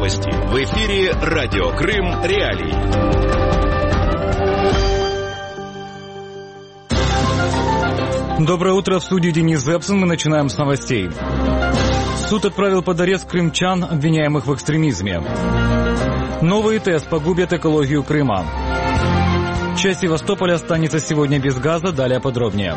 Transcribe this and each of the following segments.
Новости. В эфире Радио Крым Реалии. Доброе утро, в студии Денис Зепсен. Мы начинаем с новостей. Суд отправил под арест крымчан, обвиняемых в экстремизме. Новый ТЭС погубит экологию Крыма. Часть Севастополя останется сегодня без газа, далее подробнее.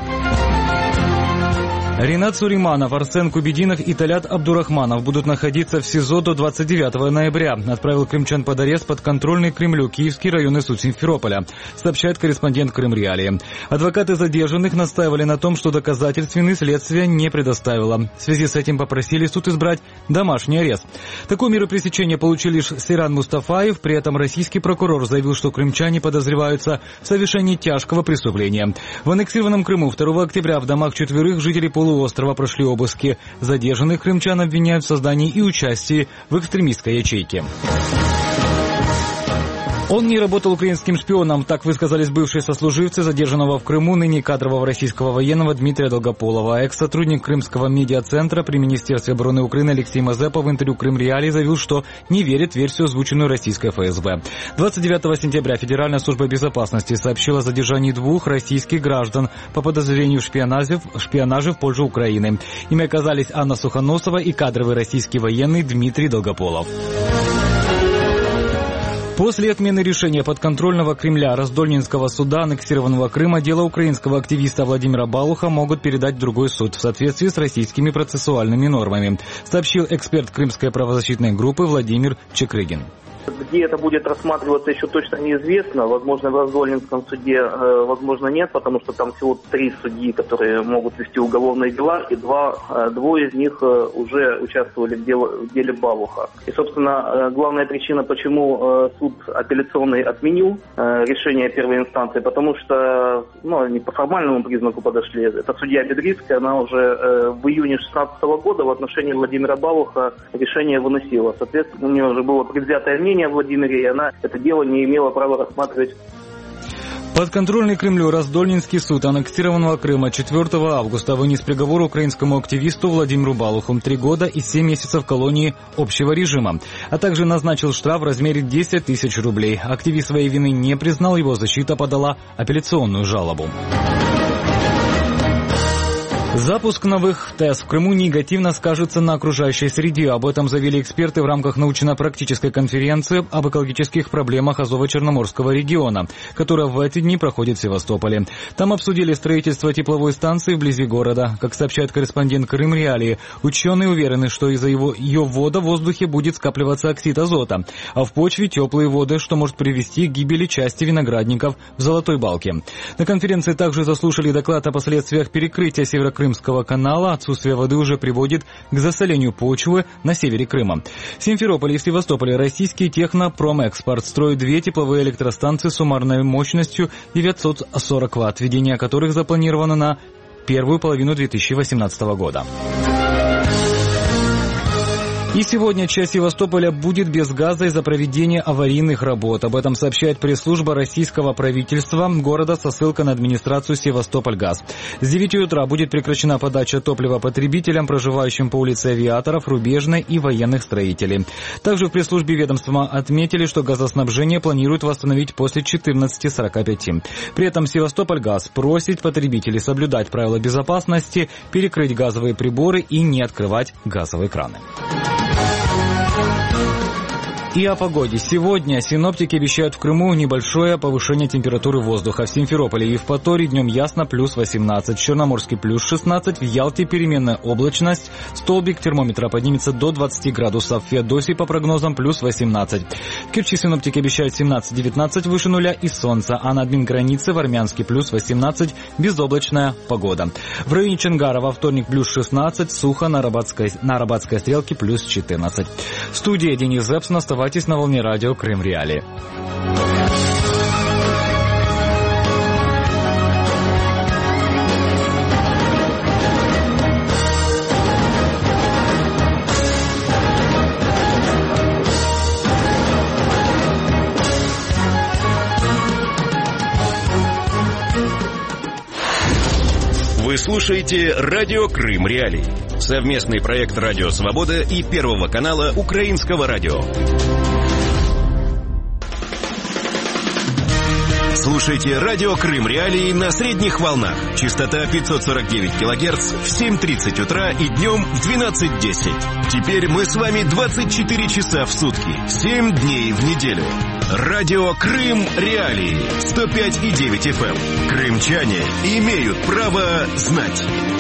Ринат Суриманов, Арсен Кубединов и Талят Абдурахманов будут находиться в СИЗО до 29 ноября. Отправил крымчан под арест подконтрольный Кремлю Киевский районный суд Симферополя, сообщает корреспондент Крым Реалии. Адвокаты задержанных настаивали на том, что доказательств вины следствие не предоставило. В связи с этим попросили суд избрать домашний арест. Такую меру пресечения получил лишь Сейран Мустафаев, при этом российский прокурор заявил, что крымчане подозреваются в совершении тяжкого преступления. В аннексированном Крыму 2 октября в домах 4 жителей полуострова прошли обыски. Задержанных крымчан обвиняют в создании и участии в экстремистской ячейке. Он не работал украинским шпионом, так высказались бывшие сослуживцы задержанного в Крыму ныне кадрового российского военного Дмитрия Долгополова. Экс-сотрудник Крымского медиацентра при Министерстве обороны Украины Алексей Мазепа в интервью Крым Реалии заявил, что не верит в версию, озвученную российской ФСБ. 29 сентября Федеральная служба безопасности сообщила о задержании 2 российских граждан по подозрению в шпионаже в пользу Украины. Ими оказались Анна Сухоносова и кадровый российский военный Дмитрий Долгополов. После отмены решения подконтрольного Кремля Раздольнинского суда аннексированного Крыма дело украинского активиста Владимира Балуха могут передать в другой суд в соответствии с российскими процессуальными нормами, сообщил эксперт крымской правозащитной группы Владимир Чекрыгин. Где это будет рассматриваться, еще точно неизвестно. Возможно, в Раздольнинском суде, возможно, нет, потому что там всего 3 судьи, которые могут вести уголовные дела, и двое из них уже участвовали в деле Балуха. И, собственно, главная причина, почему суд апелляционный отменил решение первой инстанции, потому что, они по формальному признаку подошли. Это судья Бедрицкая, она уже в июне 2016 года в отношении Владимира Балуха решение выносила. Соответственно, у нее уже было предвзятое мнение о Владимире, и она это дело не имела права рассматривать. Подконтрольный Кремлю Раздольнинский суд аннексированного Крыма 4 августа вынес приговор украинскому активисту Владимиру Балуху 3 года и 7 месяцев колонии общего режима, а также назначил штраф в размере 10 тысяч рублей. Активист своей вины не признал, его защита подала апелляционную жалобу. Запуск новых ТЭС в Крыму негативно скажется на окружающей среде. Об этом заявили эксперты в рамках научно-практической конференции об экологических проблемах Азово-Черноморского региона, которая в эти дни проходит в Севастополе. Там обсудили строительство тепловой станции вблизи города. Как сообщает корреспондент Крым Реалии, ученые уверены, что из-за ее ввода в воздухе будет скапливаться оксид азота, а в почве теплые воды, что может привести к гибели части виноградников в Золотой Балке. На конференции также заслушали доклад о последствиях перекрытия Северокрымского канала. Отсутствие воды уже приводит к засолению почвы на севере Крыма. В Симферополе и Севастополе российский Технопромэкспорт строит 2 тепловые электростанции с суммарной мощностью 940 Вт, введение которых запланировано на первую половину 2018 года. И сегодня часть Севастополя будет без газа из-за проведения аварийных работ. Об этом сообщает пресс-служба российского правительства города со ссылкой на администрацию Севастопольгаз. С 9 утра будет прекращена подача топлива потребителям, проживающим по улице Авиаторов, Рубежной и военных строителей. Также в пресс-службе ведомства отметили, что газоснабжение планируют восстановить после 14:45. При этом Севастопольгаз просит потребителей соблюдать правила безопасности, перекрыть газовые приборы и не открывать газовые краны. И о погоде. Сегодня синоптики обещают в Крыму небольшое повышение температуры воздуха. В Симферополе и Евпатории днем ясно плюс 18, в Черноморске плюс 16, в Ялте переменная облачность. Столбик термометра поднимется до 20 градусов. В Феодосии по прогнозам плюс 18. В Керчи синоптики обещают 17-19 выше нуля и солнца, а на админгранице в Армянске плюс 18, безоблачная погода. В районе Чонгара во вторник плюс 16, сухо на Арабатской стрелке плюс 14. В студии Денис Зепсен. Оставайтесь на волне радио Крым Реалии. В Вы слушаете «Радио Крым Реалии». Совместный проект «Радио Свобода» и Первого канала Украинского радио. Слушайте «Радио Крым Реалии» на средних волнах. Частота 549 кГц в 7:30 утра и днем в 12:10. Теперь мы с вами 24 часа в сутки, 7 дней в неделю. «Радио Крым Реалии» 105,9 FM. Крымчане имеют право знать.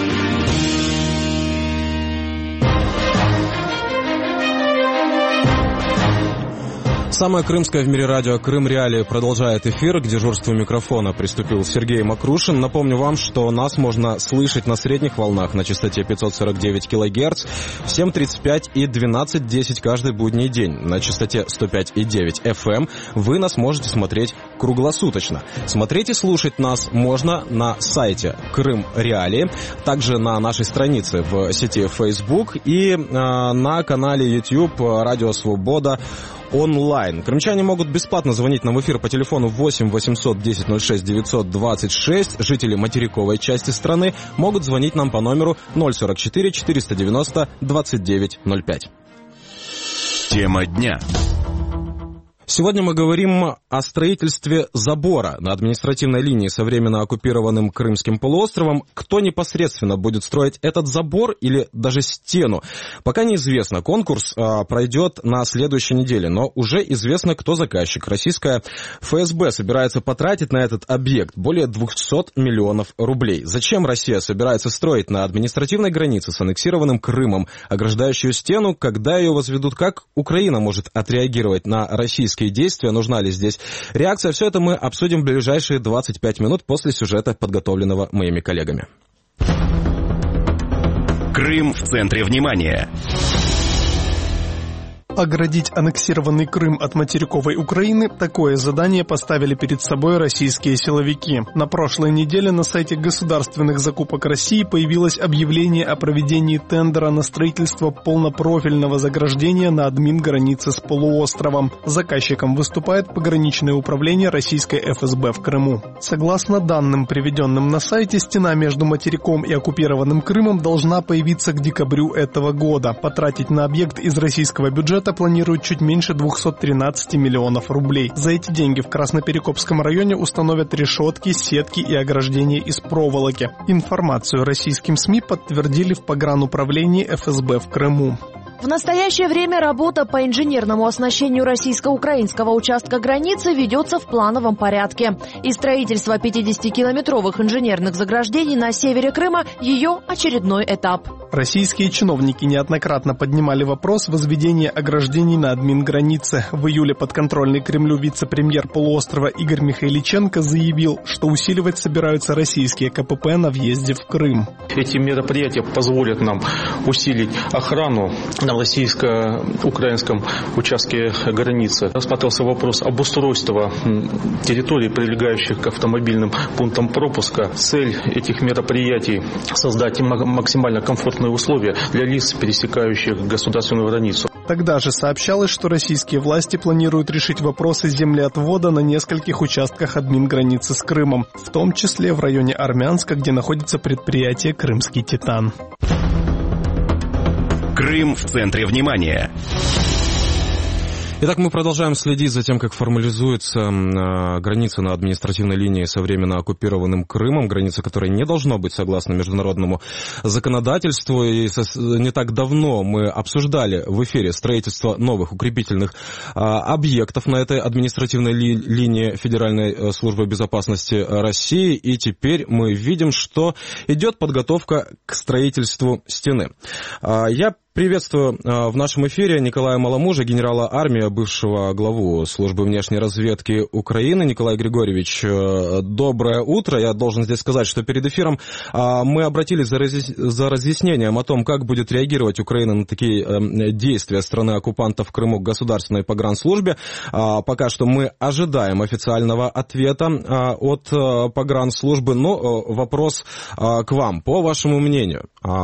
Самое крымское в мире радио «Крым Реалии» продолжает эфир. К дежурству микрофона приступил Сергей Макрушин. Напомню вам, что нас можно слышать на средних волнах на частоте 549 кГц в 7:35 и 12:10 каждый будний день. На частоте 105,9 FM вы нас можете смотреть круглосуточно. Смотреть и слушать нас можно на сайте «Крым Реалии», также на нашей странице в сети Facebook и на канале YouTube «Радио Свобода» онлайн. Крымчане могут бесплатно звонить нам в эфир по телефону 8 800 10 06 926. Жители материковой части страны могут звонить нам по номеру 044 490 2905. Тема дня. Сегодня мы говорим о строительстве забора на административной линии со временно оккупированным Крымским полуостровом. Кто непосредственно будет строить этот забор или даже стену, пока неизвестно. Конкурс пройдет на следующей неделе, но уже известно, кто заказчик. Российская ФСБ собирается потратить на этот объект более 200 миллионов рублей. Зачем Россия собирается строить на административной границе с аннексированным Крымом ограждающую стену, когда ее возведут? Как Украина может отреагировать на российские действия, нужна ли здесь реакция? Все это мы обсудим в ближайшие 25 минут после сюжета, подготовленного моими коллегами. Крым в центре внимания. Оградить аннексированный Крым от материковой Украины – такое задание поставили перед собой российские силовики. На прошлой неделе на сайте государственных закупок России появилось объявление о проведении тендера на строительство полнопрофильного заграждения на админгранице с полуостровом. Заказчиком выступает пограничное управление российской ФСБ в Крыму. Согласно данным, приведенным на сайте, стена между материком и оккупированным Крымом должна появиться к декабрю этого года. Потратить на объект из российского бюджета планируют чуть меньше 213 миллионов рублей. За эти деньги в Красноперекопском районе установят решетки, сетки и ограждения из проволоки. Информацию российским СМИ подтвердили в погрануправлении ФСБ в Крыму. В настоящее время работа по инженерному оснащению российско-украинского участка границы ведется в плановом порядке. И строительство 50-километровых инженерных заграждений на севере Крыма – ее очередной этап. Российские чиновники неоднократно поднимали вопрос возведения ограждений на админгранице. В июле подконтрольный Кремлю вице-премьер полуострова Игорь Михайличенко заявил, что усиливать собираются российские КПП на въезде в Крым. Эти мероприятия позволят нам усилить охрану на российско-украинском участке границы. Рассматривался вопрос обустройства территорий, прилегающих к автомобильным пунктам пропуска. Цель этих мероприятий – создать максимально комфортные условия для лиц, пересекающих государственную границу. Тогда же сообщалось, что российские власти планируют решить вопросы землеотвода на нескольких участках админграницы с Крымом, в том числе в районе Армянска, где находится предприятие «Крымский Титан». Крым в центре внимания. Итак, мы продолжаем следить за тем, как формализуется граница на административной линии со временно оккупированным Крымом, граница, которая не должно быть согласно международному законодательству. И не так давно мы обсуждали в эфире строительство новых укрепительных объектов на этой административной линии Федеральной службы безопасности России. И теперь мы видим, что идет подготовка к строительству стены. Я приветствую в нашем эфире Николая Маламужа, генерала армии, бывшего главу службы внешней разведки Украины. Николай Григорьевич, доброе утро. Я должен здесь сказать, что перед эфиром мы обратились за разъяснением о том, как будет реагировать Украина на такие действия страны-оккупанта в Крыму к государственной погранслужбе. Пока что мы ожидаем официального ответа от погранслужбы, но вопрос к вам. По вашему мнению,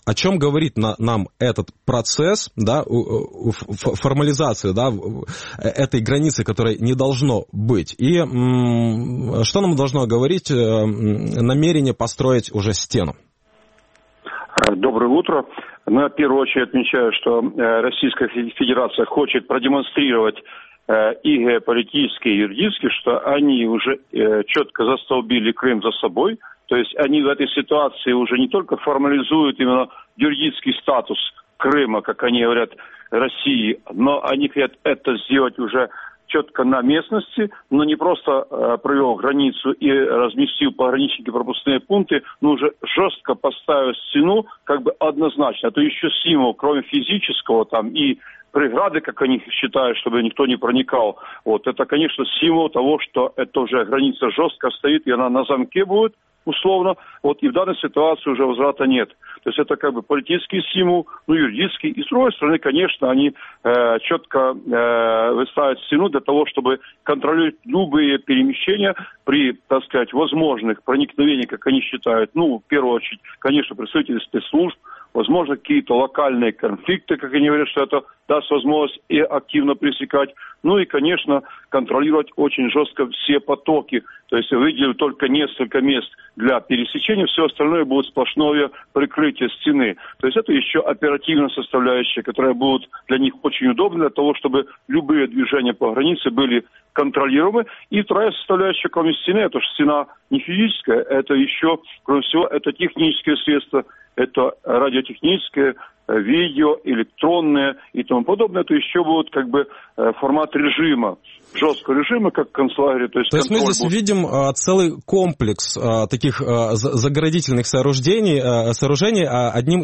о чем говорит нам этот процесс, да, формализации, да, этой границы, которой не должно быть? И что нам должно говорить намерение построить уже стену? Доброе утро. Я в первую очередь отмечаю, что Российская Федерация хочет продемонстрировать и геополитически, и юридически, что они уже четко застолбили Крым за собой. То есть они в этой ситуации уже не только формализуют именно юридический статус Крыма, как они говорят, России, но они хотят это сделать уже четко на местности, но не просто провел границу и разместил пограничники пропускные пункты, но уже жестко поставил стену, как бы однозначно. Это еще символ, кроме физического там и преграды, как они считают, чтобы никто не проникал. Вот это, конечно, символ того, что это уже граница жестко стоит, и она на замке будет, условно, вот, и в данной ситуации уже возврата нет. То есть это как бы политический стимул, юридический. И с другой стороны, конечно, они четко выставят стену для того, чтобы контролировать любые перемещения при, так сказать, возможных проникновениях, как они считают, в первую очередь, конечно, представители спецслужб, возможно, какие-то локальные конфликты, как они говорят, что это даст возможность и активно пресекать. И, конечно, контролировать очень жестко все потоки. То есть выделили только несколько мест для пересечения, все остальное будет сплошное прикрытие стены. То есть это еще оперативная составляющая, которая будет для них очень удобна, для того, чтобы любые движения по границе были контролируемы. И вторая составляющая, кроме стены, это же стена не физическая, это еще, кроме всего, это технические средства, это радиотехническое, видео, электронное и тому подобное. Это еще будет как бы формат режима, жесткого режима, как в концлагере. То есть мы здесь видим целый комплекс таких заградительных сооружений, одним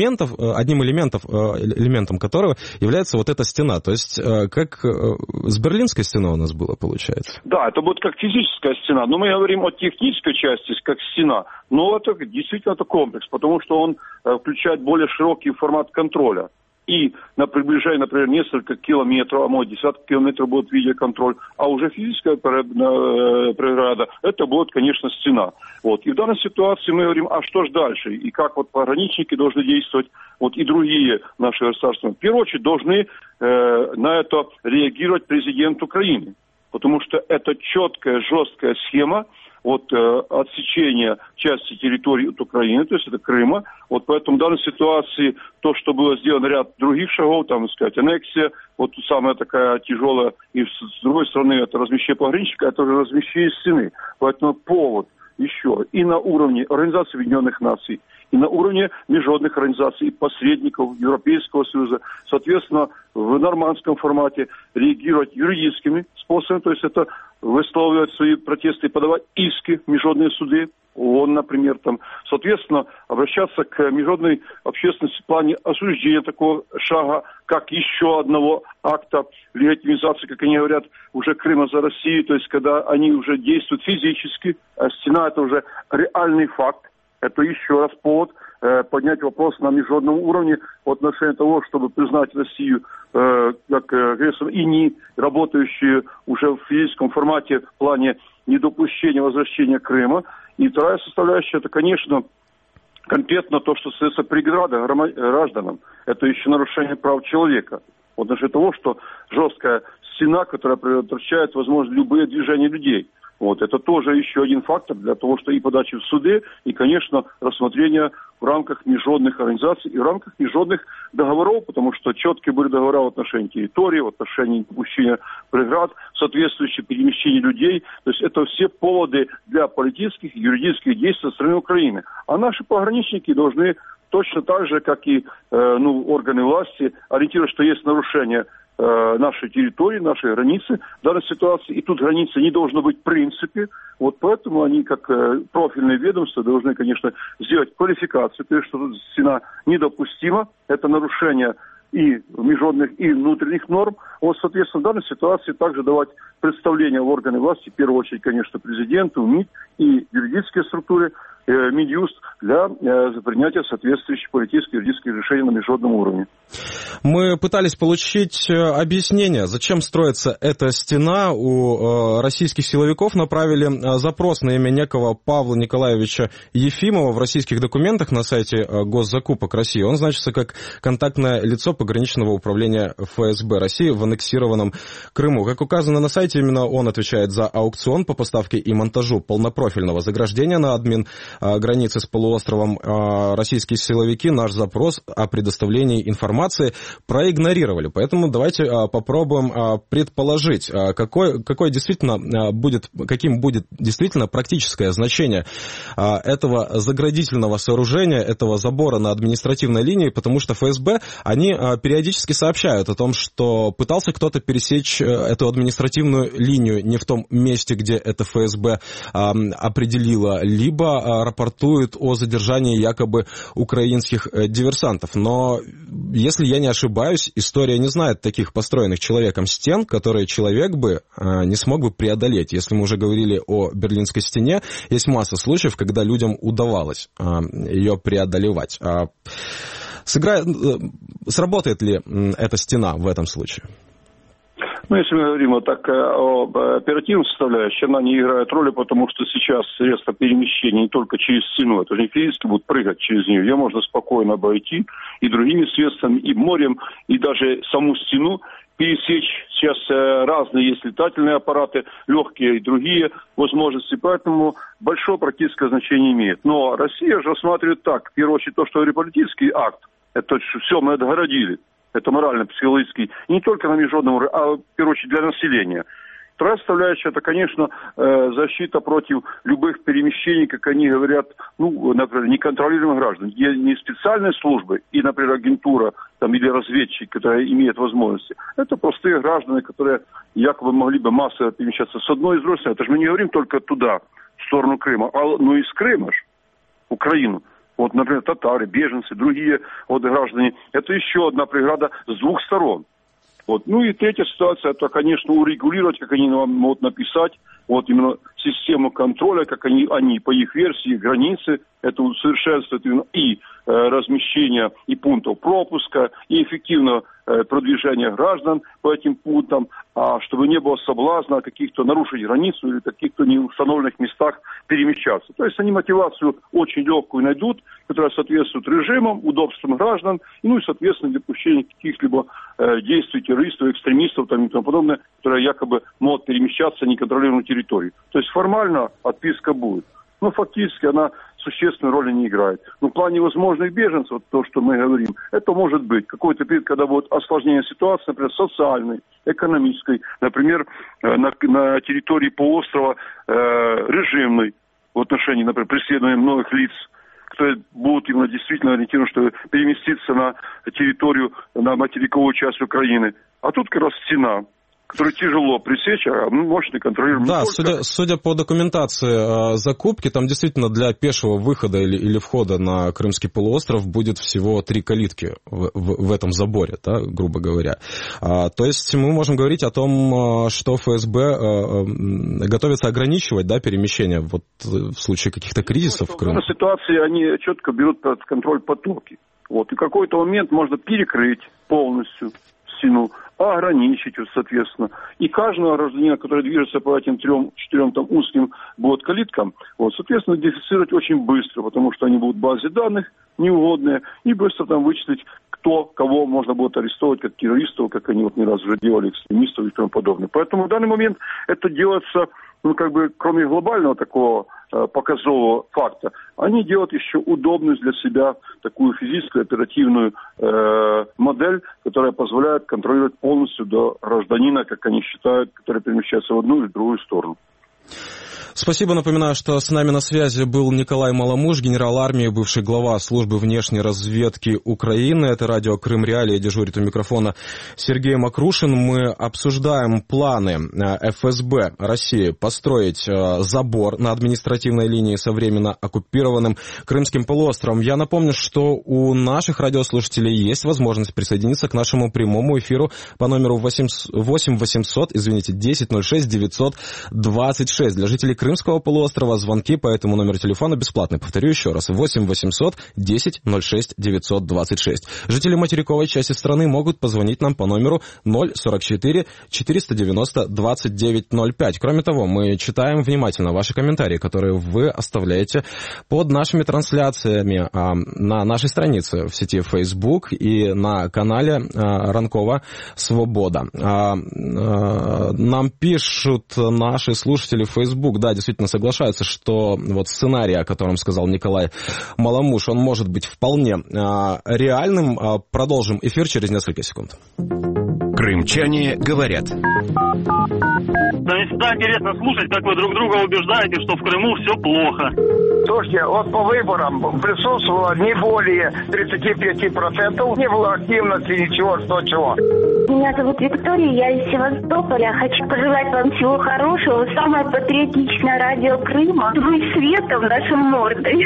элементом которого является вот эта стена. То есть как с Берлинской стеной у нас было, получается? Да, это будет как физическая стена. Но мы говорим о технической части, как стена. Но это действительно это комплекс, потому что он включает более широкий формат контроля. И на приближение, например, несколько километров, а может десятки километров будет видеоконтроль, а уже физическая преграда, это будет, конечно, стена. Вот. И в данной ситуации мы говорим, а что же дальше? И как вот пограничники должны действовать, вот и другие наши государства. В первую очередь должны на это реагировать президент Украины, потому что это четкая, жесткая схема, отсечения части территории от Украины, то есть это Крыма. Вот поэтому в данной ситуации то, что было сделано ряд других шагов, аннексия, самая такая тяжелая, и с другой стороны это размещение пограничника, это уже размещение стены. Поэтому повод еще и на уровне Организации Объединенных Наций, и на уровне международных организаций, и посредников Европейского Союза, соответственно, в нормандском формате реагировать юридическими способами, то есть это высказывать свои протесты и подавать иски в международные суды, ООН, например, соответственно, обращаться к международной общественности в плане осуждения такого шага, как еще одного акта легитимизации, как они говорят, уже Крыма за Россию, то есть когда они уже действуют физически, а стена это уже реальный факт. Это еще раз повод поднять вопрос на международном уровне в отношении того, чтобы признать Россию как агрессор и не работающую уже в физическом формате в плане недопущения возвращения Крыма. И вторая составляющая, это, конечно, конкретно то, что остается преграда гражданам. Это еще нарушение прав человека. В отношении того, что жесткая стена, которая предотвращает, возможно, любые движения людей. Это тоже еще один фактор для того, что и подачи в суды, и, конечно, рассмотрение в рамках международных организаций и в рамках международных договоров, потому что четкие были договора в отношении территории, в отношении допущения преград, соответствующее перемещение людей. То есть это все поводы для политических и юридических действий со стороны Украины. А наши пограничники должны точно так же, как и органы власти, ориентировать, что есть нарушение нашей территории, нашей границы в данной ситуации. И тут границы не должно быть в принципе. Поэтому они, как профильные ведомства, должны, конечно, сделать квалификацию, то есть, что тут стена недопустима. Это нарушение и международных, и внутренних норм. Соответственно, в данной ситуации также давать представление в органы власти, в первую очередь, конечно, президенту, МИД и юридические структуры, Минюст для принятия соответствующих политических и юридических решений на международном уровне. Мы пытались получить объяснение, зачем строится эта стена. У российских силовиков направили запрос на имя некого Павла Николаевича Ефимова в российских документах на сайте Госзакупок России. Он значится как контактное лицо пограничного управления ФСБ России в аннексированном Крыму. Как указано на сайте, именно он отвечает за аукцион по поставке и монтажу полнопрофильного заграждения на админ границы с полуостровом. Российские силовики наш запрос о предоставлении информации проигнорировали. Поэтому давайте попробуем предположить, каким будет действительно практическое значение этого заградительного сооружения, этого забора на административной линии, потому что ФСБ, они периодически сообщают о том, что пытался кто-то пересечь эту административную линию не в том месте, где это ФСБ определило, либо рапортуют о задержании якобы украинских диверсантов. Но, если я не ошибаюсь, история не знает таких построенных человеком стен, которые человек бы не смог бы преодолеть. Если мы уже говорили о Берлинской стене, есть масса случаев, когда людям удавалось ее преодолевать. Сработает ли эта стена в этом случае? Ну, если мы говорим вот так об оперативной составляющей, она не играет роли, потому что сейчас средства перемещения не только через стену, это же не физически будут прыгать через нее, ее можно спокойно обойти и другими средствами, и морем, и даже саму стену пересечь. Сейчас разные есть летательные аппараты, легкие и другие возможности, поэтому большое практическое значение имеет. Но Россия же рассматривает так, в первую очередь то, что политический акт, это все мы отгородили. Это морально-психологический, и не только на международном уровне, а в первую очередь для населения. Вторая составляющая, это, конечно, защита против любых перемещений, как они говорят, например, неконтролируемых граждан, где не специальные службы и, например, агентура там, или разведчик, которые имеют возможности. Это простые граждане, которые якобы могли бы массово перемещаться с одной и с другой стороны. Это же мы не говорим только туда, в сторону Крыма, но и с Крыма же, Украину. Вот, например, татары, беженцы, другие граждане. Это еще одна преграда с двух сторон. Вот. Ну и третья ситуация, это, конечно, урегулировать, как они нам могут написать, вот именно систему контроля, как они по их версии, границы, это усовершенствует и размещение и пунктов пропуска, и эффективное продвижение граждан по этим пунктам, чтобы не было соблазна каких-то нарушить границу или в каких-то неустановленных местах перемещаться. То есть они мотивацию очень легкую найдут, которая соответствует режимам, удобствам граждан, и, соответственно, недопущение каких-либо действий террористов, экстремистов и тому подобное, которые якобы могут перемещаться на неконтролируемую территорию. То есть формально отписка будет. Но фактически она существенной роли не играет. Но в плане возможных беженцев, то, что мы говорим, это может быть какой-то период, когда будет осложнение ситуации, например, социальной, экономической, например, на территории полуострова режимной в отношении, например, преследования многих лиц, которые будут именно действительно ориентированы, чтобы переместиться на территорию, на материковую часть Украины. А тут как раз стена, которую тяжело пресечь, а мощный контролируемый. Да, судя по документации закупки, там действительно для пешего выхода или входа на Крымский полуостров будет всего 3 калитки в этом заборе, да, грубо говоря. То есть мы можем говорить о том, что ФСБ готовится ограничивать, да, перемещение вот в случае каких-то кризисов в Крыму. В данной ситуации они четко берут под контроль потоки. Вот, и в какой-то момент можно перекрыть полностью стену, ограничить, соответственно. И каждого гражданина, который движется по этим 3-4 там узким калиткам, соответственно, идентифицировать очень быстро, потому что они будут в базе данных неугодные, и быстро там вычислить, кого можно будет арестовать как террористов, как они не раз уже делали, экстремистов и тому подобное. Поэтому в данный момент это делается, кроме глобального такого показового факта, они делают еще удобную для себя такую физическую, оперативную модель, которая позволяет контролировать полностью до гражданина, как они считают, который перемещается в одну или в другую сторону. Спасибо. Напоминаю, что с нами на связи был Николай Маломуж, генерал армии, бывший глава службы внешней разведки Украины. Это радио Крым Реалии, дежурит у микрофона Сергей Макрушин. Мы обсуждаем планы ФСБ России построить забор на административной линии со временно оккупированным Крымским полуостровом. Я напомню, что у наших радиослушателей есть возможность присоединиться к нашему прямому эфиру по номеру 8 800, 10 06 926. 26. Для жителей Крымского полуострова звонки по этому номеру телефона бесплатны. Повторю еще раз. 8 800 10 06 926. Жители материковой части страны могут позвонить нам по номеру 044 490 2905. Кроме того, мы читаем внимательно ваши комментарии, которые вы оставляете под нашими трансляциями на нашей странице в сети Facebook и на канале Ранкова Свобода. Нам пишут наши слушатели в Facebook, да, действительно соглашаются, что вот сценарий, о котором сказал Николай Маламуш, он может быть вполне реальным. Продолжим эфир через несколько секунд. Крымчане говорят. Да мне всегда интересно слушать, как вы друг друга убеждаете, что в Крыму все плохо. Слушайте, вот по выборам присутствовало не более 35%, не было активности, ничего, что чего. Меня зовут Виктория, я из Севастополя. Хочу пожелать вам всего хорошего. Самое патриотичное радио Крыма. Вы светом нашим мордой.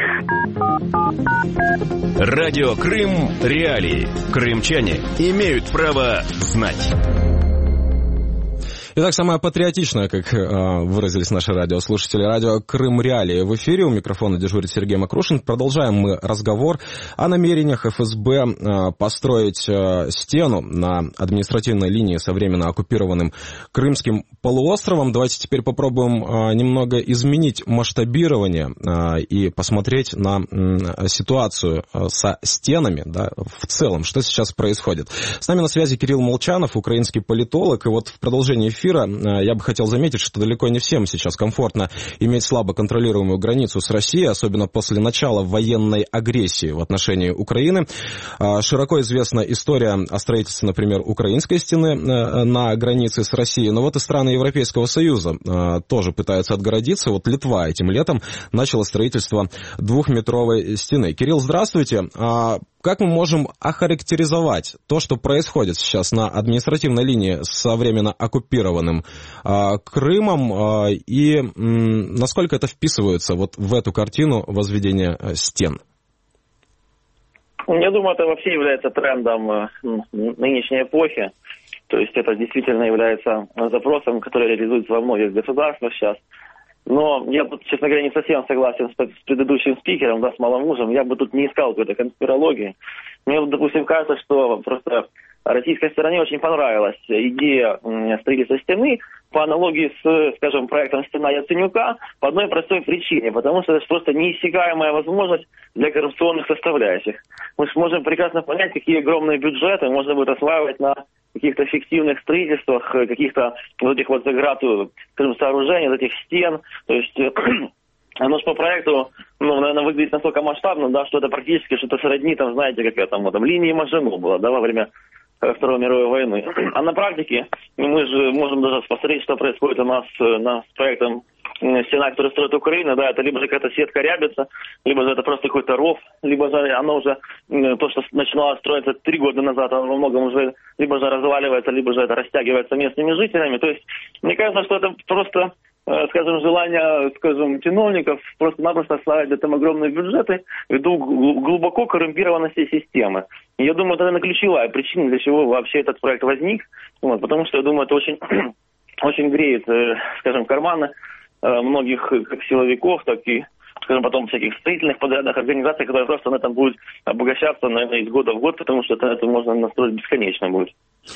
Радио Крым Реалии. Крымчане имеют право знать. Итак, самое патриотичное, как выразились наши радиослушатели, радио Крым Реалии в эфире. У микрофона дежурит Сергей Макрушин. Продолжаем мы разговор о намерениях ФСБ построить стену на административной линии со временно оккупированным Крымским полуостровом. Давайте теперь попробуем немного изменить масштабирование и посмотреть на ситуацию со стенами, да, в целом, что сейчас происходит. С нами на связи Кирилл Молчанов, украинский политолог. И вот в продолжении эфира я бы хотел заметить, что далеко не всем сейчас комфортно иметь слабо контролируемую границу с Россией, особенно после начала военной агрессии в отношении Украины. Широко известна история о строительстве, например, украинской стены на границе с Россией, но вот и страны Европейского Союза тоже пытаются отгородиться. Вот Литва этим летом начала строительство 2-метровой стены. Кирилл, здравствуйте. Как мы можем охарактеризовать то, что происходит сейчас на административной линии со временно оккупированным Крымом, и насколько это вписывается вот в эту картину возведения стен? Я думаю, это вообще является трендом нынешней эпохи. То есть это действительно является запросом, который реализуется во многих государствах сейчас. Но я, честно говоря, не совсем согласен с предыдущим спикером, да, с Маламужем. Я бы тут не искал какой-то конспирологии. Мне, допустим, кажется, что просто российской стороне очень понравилась идея строительства стены по аналогии с, скажем, проектом «Стена Яценюка» по одной простой причине. Потому что это просто неиссякаемая возможность для коррупционных составляющих. Мы же можем прекрасно понять, какие огромные бюджеты можно будет осваивать на каких-то фиктивных строительствах, каких-то вот этих вот скажем, сооружений, вот этих стен. То есть оно же по проекту, наверное, выглядит настолько масштабно, да, что это практически что-то сродни, там, знаете, как это, там линии Мажино было, да, во время Второй мировой войны. А на практике мы же можем даже посмотреть, что происходит у нас с проектом стена, которую строит Украина, да, это либо же какая-то сетка рябится, либо же это просто какой-то ров, либо же оно уже, то, что начиналось строиться 3 года назад, оно во многом уже либо же разваливается, либо же это растягивается местными жителями. То есть, мне кажется, что это просто, скажем, желание, скажем, чиновников просто-напросто ослабить там огромные бюджеты ввиду глубоко коррумпированности системы. И я думаю, это, наверное, ключевая причина, для чего вообще этот проект возник, вот, потому что, я думаю, это очень, очень греет, скажем, карманы многих как силовиков, так и, скажем, потом всяких строительных подрядных организаций, которые просто на этом будут обогащаться, наверное, из года в год, потому что это можно настроить бесконечно будет.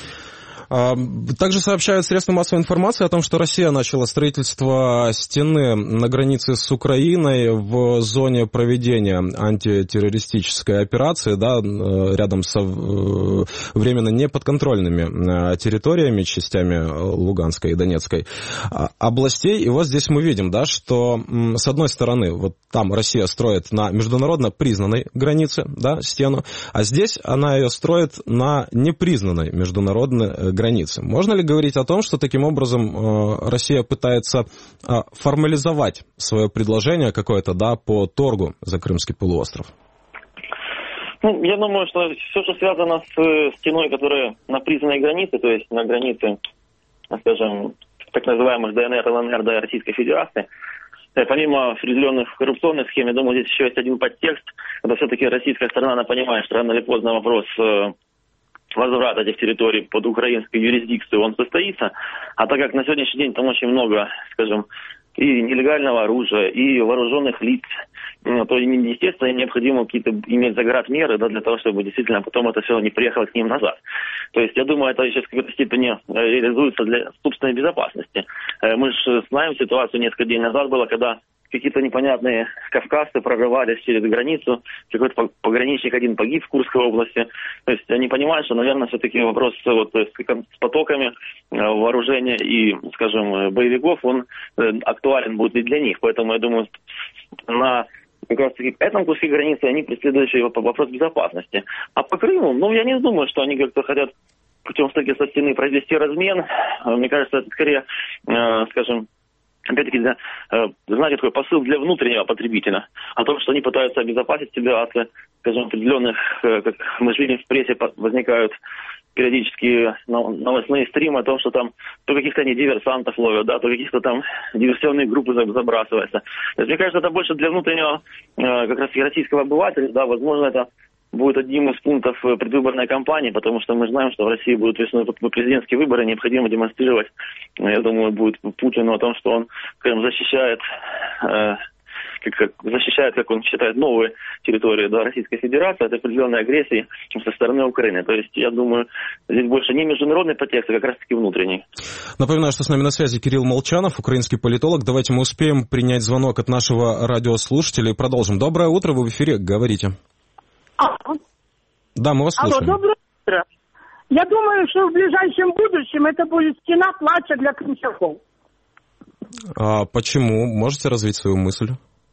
Также сообщают средства массовой информации о том, что Россия начала строительство стены на границе с Украиной в зоне проведения антитеррористической операции, да, рядом со временно неподконтрольными территориями, частями Луганской и Донецкой областей. И вот здесь мы видим, да, что с одной стороны, вот там Россия строит на международно признанной границе, да, стену, а здесь она ее строит на непризнанной международной границы. Можно ли говорить о том, что таким образом Россия пытается формализовать свое предложение какое-то, да, по торгу за Крымский полуостров? Ну, я думаю, что все, что связано с стеной, которая на признанной границе, то есть на границе, скажем, так называемых ДНР, ЛНР, да, Российской Федерации, помимо определенных коррупционных схем, я думаю, здесь еще есть один подтекст, это все-таки российская сторона, она понимает, что рано или поздно вопрос возврат этих территорий под украинскую юрисдикцию, он состоится. А так как на сегодняшний день там очень много, скажем, и нелегального оружия, и вооруженных лиц, то, естественно, необходимо какие-то иметь заградмеры, да, для того, чтобы действительно потом это все не приехало к ним назад. То есть, я думаю, это сейчас в какой-то степени реализуется для собственной безопасности. Мы же знаем ситуацию несколько дней назад было, когда какие-то непонятные кавказцы прорывались через границу, какой-то пограничник один погиб в Курской области. То есть они понимают, что, наверное, все-таки вопрос вот с потоками вооружения и, скажем, боевиков, он актуален будет и для них. Поэтому, я думаю, на как раз-таки этом куске границы они преследуют еще вопрос безопасности. А по Крыму, я не думаю, что они как-то хотят путем стыки со стены произвести размен. Мне кажется, это скорее, скажем, опять-таки, знаете, такой посыл для внутреннего потребителя о том, что они пытаются обезопасить себя от, скажем, определенных, как мы же видим в прессе, возникают периодически новостные стримы о том, что там то каких-то они диверсантов ловят, да, то каких-то там диверсионные группы забрасываются. То есть, мне кажется, это больше для внутреннего как раз российского обывателя, да, возможно, это будет одним из пунктов предвыборной кампании, потому что мы знаем, что в России будут весной президентские выборы, необходимо демонстрировать, я думаю, будет Путину о том, что он, скажем, защищает, как он считает, новые территории, да, Российской Федерации от определенной агрессии со стороны Украины. То есть, я думаю, здесь больше не международный подтекст, а как раз-таки внутренний. Напоминаю, что с нами на связи Кирилл Молчанов, украинский политолог. Давайте мы успеем принять звонок от нашего радиослушателя и продолжим. Доброе утро, вы в эфире, говорите. Да, мы вас слушаем. Алло, доброе утро. Я думаю, что в ближайшем будущем это будет стена плача для крымчаков. А почему? Можете развить свою мысль?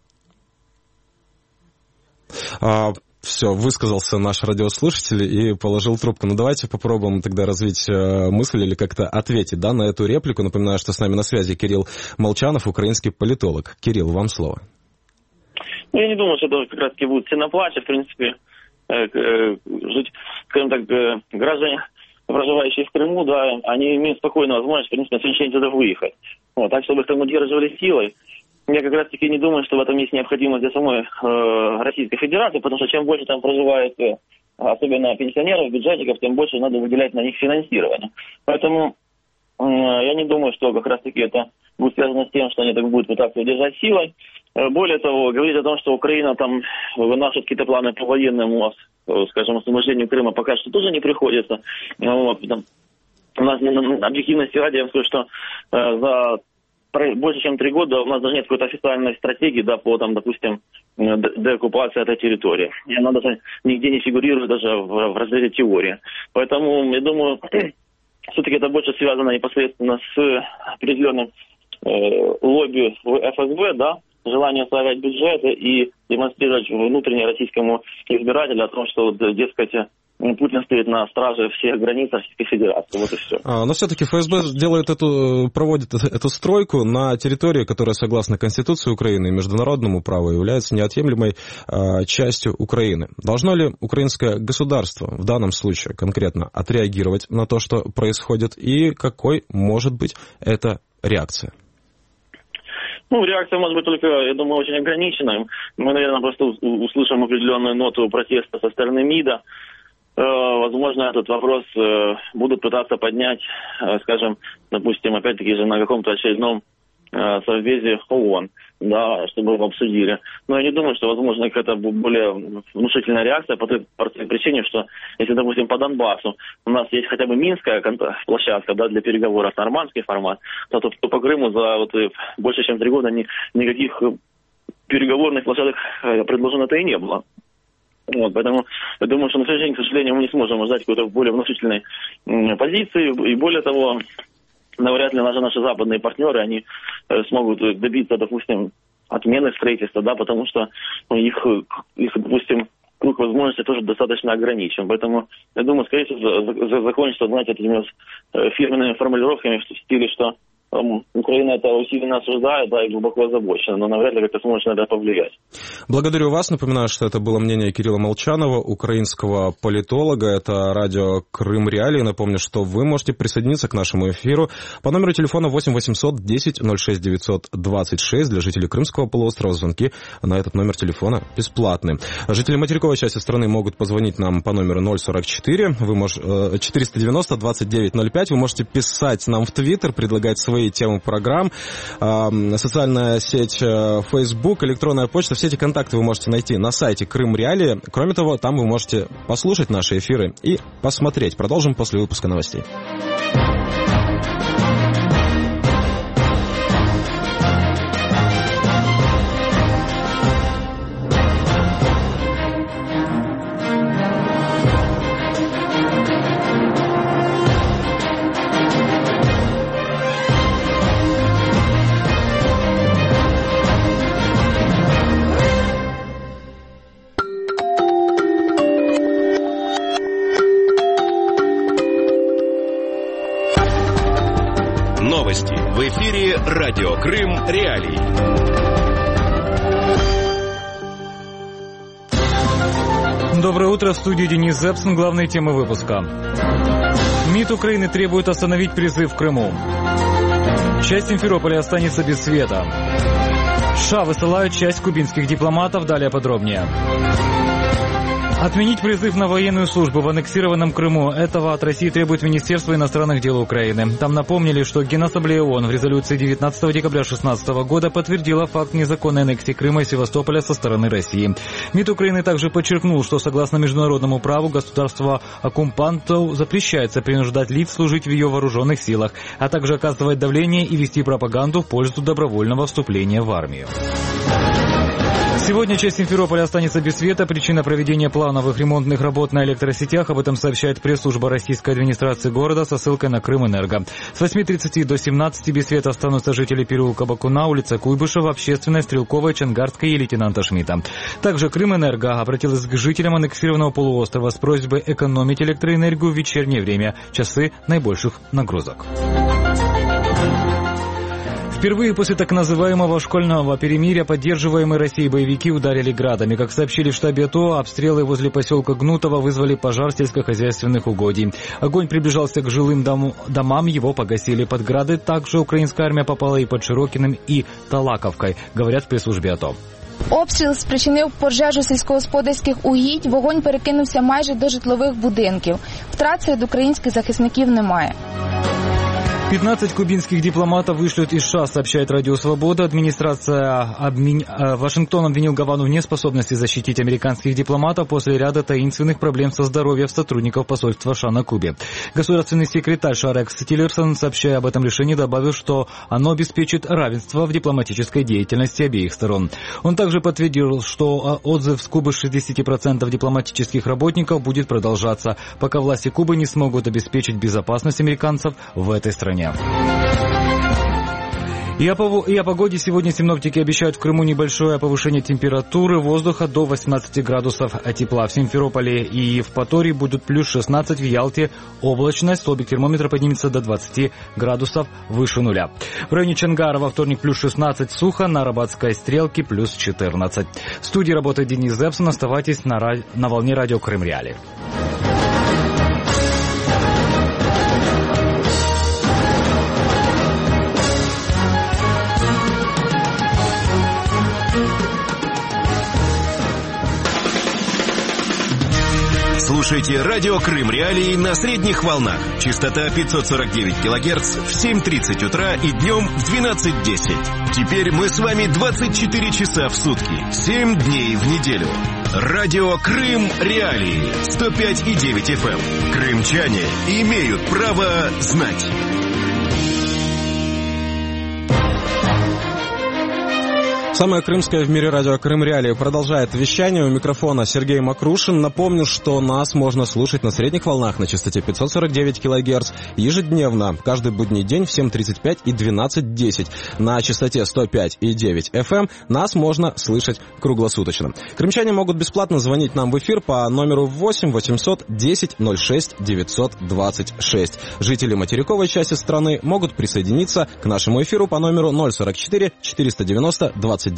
Все, высказался наш радиослушатель и положил трубку. Давайте попробуем тогда развить мысль или как-то ответить, да, на эту реплику. Напоминаю, что с нами на связи Кирилл Молчанов, украинский политолог. Кирилл, вам слово. Я не думаю, что это как раз-таки будет стена плача, в принципе. Жить, скажем так, граждане, проживающие в Крыму, да, они имеют спокойную возможность, в принципе, на следующий день туда выехать. Вот, так, чтобы их там удерживали силой. Я как раз-таки не думаю, что в этом есть необходимость для самой Российской Федерации, потому что чем больше там проживает, особенно пенсионеров, бюджетников, тем больше надо выделять на них финансирование. Поэтому я не думаю, что как раз-таки это будет связано с тем, что они так будут пытаться удержать силой. Более того, говорить о том, что Украина там вынашивает какие-то планы по военному, скажем, освобождению Крыма, пока что тоже не приходится. Вот, у нас объективности ради, я скажу, что за больше чем 3 года у нас даже нет какой-то официальной стратегии, да, по, там, допустим, деоккупации этой территории. И она даже нигде не фигурирует даже в разрезе теории. Поэтому, я думаю, все-таки это больше связано непосредственно с определенным лобби ФСБ, да, желание ослаблять бюджеты и демонстрировать внутренне российскому избирателю о том, что, дескать, Путин стоит на страже всех границ Российской Федерации. Вот и все. Но все-таки ФСБ проводит эту стройку на территории, которая, согласно Конституции Украины и международному праву, является неотъемлемой частью Украины. Должно ли украинское государство в данном случае конкретно отреагировать на то, что происходит, и какой может быть эта реакция? Реакция может быть только, я думаю, очень ограниченной. Мы, наверное, просто услышим определенную ноту протеста со стороны МИДа. Возможно, этот вопрос будут пытаться поднять, скажем, допустим, опять-таки же на каком-то очередном совбезе ООН, да, чтобы его обсудили. Но я не думаю, что, возможно, какая-то более внушительная реакция по той простой причине, что если, допустим, по Донбассу у нас есть хотя бы Минская площадка, да, для переговоров, нормандский формат, то по Крыму за больше чем 3 года никаких переговорных площадок предложено-то и не было. Вот, поэтому я думаю, что на следующий день, к сожалению, мы не сможем ждать какой-то более внушительной позиции. И более того, навряд ли наши западные партнеры, они смогут добиться, допустим, отмены строительства, да, потому что их, допустим, круг возможностей тоже достаточно ограничен. Поэтому, я думаю, скорее всего, закончится, знаете, этими фирменными формулировками в стиле, что Украина это усиленно осуждает, да, и глубоко озабочена, но навряд ли как-то сможет на это повлиять. Благодарю вас. Напоминаю, что это было мнение Кирилла Молчанова, украинского политолога. Это радио Крым Реалии. Напомню, что вы можете присоединиться к нашему эфиру по номеру телефона 8 800 10 06 926. Для жителей Крымского полуострова звонки на этот номер телефона бесплатны. Жители материковой части страны могут позвонить нам по номеру 044 490 2905. Вы можете писать нам в Твиттер, предлагать свои свои темы программ. Социальная сеть Facebook, электронная почта, все эти контакты вы можете найти на сайте Крым Реалии. Кроме того, там вы можете послушать наши эфиры и посмотреть. Продолжим после выпуска новостей. Новости в эфире «Радио Крым Реалии». Доброе утро, в студии Денис Зепсон. Главные темы выпуска. МИД Украины требует остановить призыв в Крыму. Часть Симферополя останется без света. США высылают часть кубинских дипломатов. Далее подробнее. Отменить призыв на военную службу в аннексированном Крыму. Этого от России требует Министерство иностранных дел Украины. Там напомнили, что Генассамблея ООН в резолюции 19 декабря 2016 года подтвердила факт незаконной аннексии Крыма и Севастополя со стороны России. МИД Украины также подчеркнул, что согласно международному праву государству-оккупанту запрещается принуждать лиц служить в ее вооруженных силах, а также оказывать давление и вести пропаганду в пользу добровольного вступления в армию. Сегодня часть Симферополя останется без света. Причина проведения плановых ремонтных работ на электросетях. Об этом сообщает пресс-служба российской администрации города со ссылкой на Крымэнерго. С 8:30 до 17 без света останутся жители переулка Бакуна, улица Куйбышева, Общественная, Стрелковая, Чангарская и лейтенанта Шмидта. Также Крымэнерго обратилась к жителям аннексированного полуострова с просьбой экономить электроэнергию в вечернее время, часы наибольших нагрузок. Впервые после так называемого школьного перемирия поддерживаемые Россией боевики ударили градами. Как сообщили в штабе АТО, обстрелы возле поселка Гнутово вызвали пожар сельскохозяйственных угодий. Огонь приближался к жилым домам, его погасили. Под грады также украинская армия попала и под Широкиным, и Талаковкой, говорят в пресс-службе АТО. Обстріл спричинив пожежу сільськогосподарських угідь, вогонь перекинувся майже до житлових будинків. Втрат серед українських захисників немає. 15 кубинских дипломатов вышлют из США, сообщает Радио Свобода. Администрация Вашингтон обвинил Гавану в неспособности защитить американских дипломатов после ряда таинственных проблем со здоровьем сотрудников посольства США на Кубе. Государственный секретарь США Рекс Тиллерсон, сообщая об этом решении, добавил, что оно обеспечит равенство в дипломатической деятельности обеих сторон. Он также подтвердил, что отзыв с Кубы 60% дипломатических работников будет продолжаться, пока власти Кубы не смогут обеспечить безопасность американцев в этой стране. И о погоде сегодня синоптики обещают в Крыму небольшое повышение температуры воздуха до 18 градусов тепла. В Симферополе и в Патории будут плюс 16, в Ялте облачность, столбик термометра поднимется до 20 градусов выше нуля. В районе Чангара во вторник плюс 16 сухо, на Арабатской стрелке плюс 14. В студии работает Денис Зепсон. Оставайтесь на волне радио Крым Реалии. Слушайте радио Крым Реалии на средних волнах. Частота 549 килогерц в 7:30 утра и днем в 12:10. Теперь мы с вами 24 часа в сутки, 7 дней в неделю. Радио Крым Реалии 105,9 FM. Крымчане имеют право знать. Самое крымское в мире радио Крым Реалии продолжает вещание. У микрофона Сергей Макрушин. Напомню, что нас можно слушать на средних волнах на частоте 549 кГц ежедневно, каждый будний день в 7:35 и 12:10. На частоте 105,9 FM нас можно слышать круглосуточно. Крымчане могут бесплатно звонить нам в эфир по номеру 8 800 10 06 926. Жители материковой части страны могут присоединиться к нашему эфиру по номеру 044 490 2905.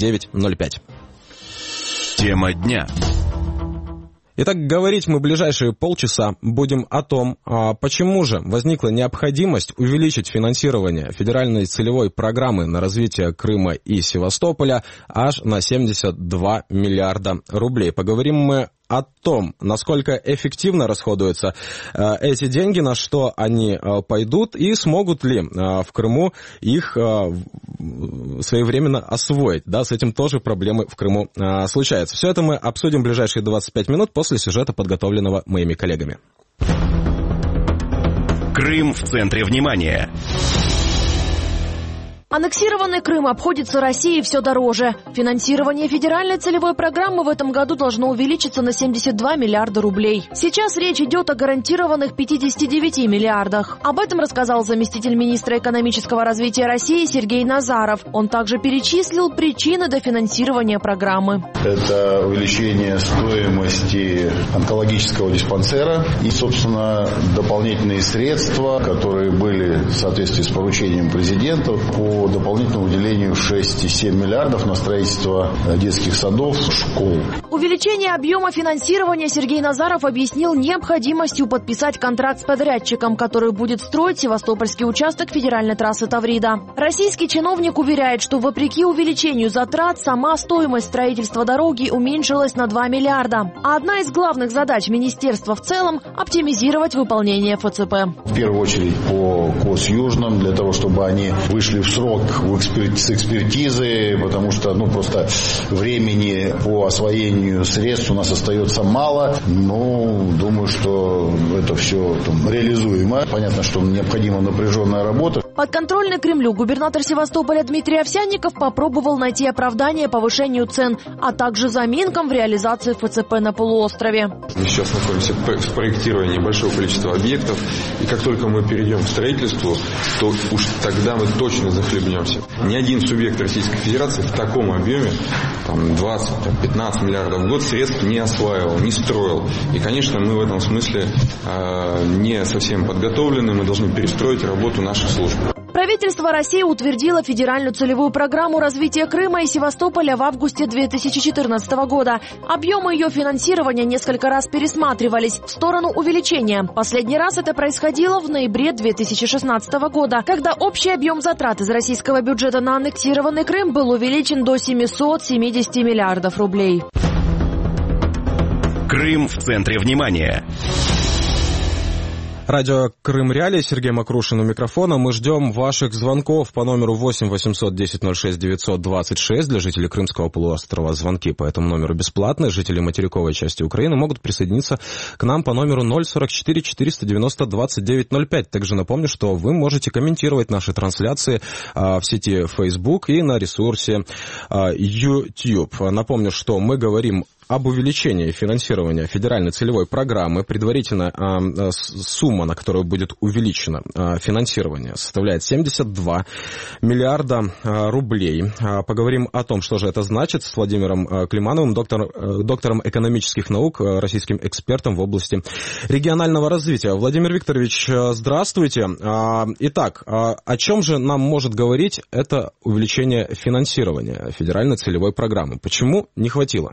Тема дня. Итак, говорить мы ближайшие полчаса будем о том, почему же возникла необходимость увеличить финансирование федеральной целевой программы на развитие Крыма и Севастополя аж на 72 миллиарда рублей. Поговорим мы о том, насколько эффективно расходуются эти деньги, на что они пойдут и смогут ли в Крыму их своевременно освоить. Да, с этим тоже проблемы в Крыму случаются. Все это мы обсудим в ближайшие 25 минут после сюжета, подготовленного моими коллегами. Крым в центре внимания. Аннексированный Крым обходится России все дороже. Финансирование федеральной целевой программы в этом году должно увеличиться на 72 миллиарда рублей. Сейчас речь идет о гарантированных 59 миллиардах. Об этом рассказал заместитель министра экономического развития России Сергей Назаров. Он также перечислил причины дофинансирования программы. Это увеличение стоимости онкологического диспансера и, собственно, дополнительные средства, которые были в соответствии с поручением президента по дополнительному выделению 6,7 миллиардов на строительство детских садов, школ. Увеличение объема финансирования Сергей Назаров объяснил необходимостью подписать контракт с подрядчиком, который будет строить севастопольский участок федеральной трассы Таврида. Российский чиновник уверяет, что вопреки увеличению затрат, сама стоимость строительства дороги уменьшилась на 2 миллиарда. А одна из главных задач министерства в целом – оптимизировать выполнение ФЦП. В первую очередь по КОС-Южным, для того, чтобы они вышли в срок с экспертизы, потому что просто времени по освоению средств у нас остается мало, но думаю, что это все реализуемо. Понятно, что необходима напряженная работа. Подконтрольный Кремлю губернатор Севастополя Дмитрий Овсянников попробовал найти оправдание повышению цен, а также заминкам в реализации ФЦП на полуострове. Мы сейчас находимся в проектировании большого количества объектов, и как только мы перейдем к строительству, то уж тогда мы точно захлебнемся. Ни один субъект Российской Федерации в таком объеме, 20-15 миллиардов в год средств не осваивал, не строил. И, конечно, мы в этом смысле не совсем подготовлены, мы должны перестроить работу наших служб. Правительство России утвердило федеральную целевую программу развития Крыма и Севастополя в августе 2014 года. Объемы ее финансирования несколько раз пересматривались в сторону увеличения. Последний раз это происходило в ноябре 2016 года, когда общий объем затрат из российского бюджета на аннексированный Крым был увеличен до 770 миллиардов рублей. Крым в центре внимания. Радио Крым Реалии, Сергей Макрушин у микрофона. Мы ждем ваших звонков по номеру 8 800 10 06 926. Для жителей Крымского полуострова звонки по этому номеру бесплатные. Жители материковой части Украины могут присоединиться к нам по номеру 044 490 2905. Также напомню, что вы можете комментировать наши трансляции в сети Facebook и на ресурсе YouTube. Напомню, что мы говорим об увеличении финансирования федеральной целевой программы. Предварительно сумма, на которую будет увеличено финансирование, составляет 72 миллиарда рублей. Поговорим о том, что же это значит, с Владимиром Климановым, доктором экономических наук, российским экспертом в области регионального развития. Владимир Викторович, здравствуйте. Итак, о чем же нам может говорить это увеличение финансирования федеральной целевой программы? Почему не хватило?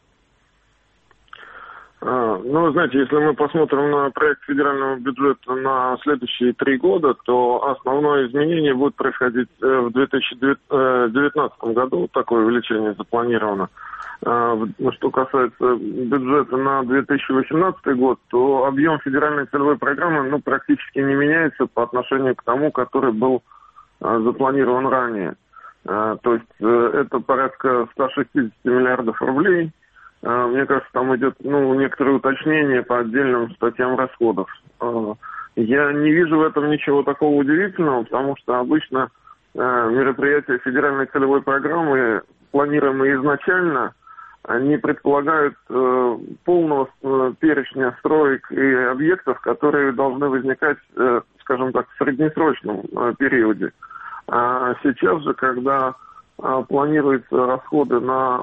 Знаете, если мы посмотрим на проект федерального бюджета на следующие 3 года, то основное изменение будет происходить в 2019 году. Такое увеличение запланировано. Что касается бюджета на 2018 год, то объем федеральной целевой программы практически не меняется по отношению к тому, который был запланирован ранее. То есть это порядка 160 миллиардов рублей. Мне кажется, там идет некоторые уточнения по отдельным статьям расходов. Я не вижу в этом ничего такого удивительного, потому что обычно мероприятия федеральной целевой программы, планируемые изначально, они предполагают полного перечня строек и объектов, которые должны возникать, скажем так, в среднесрочном периоде. А сейчас же, когда планируются расходы на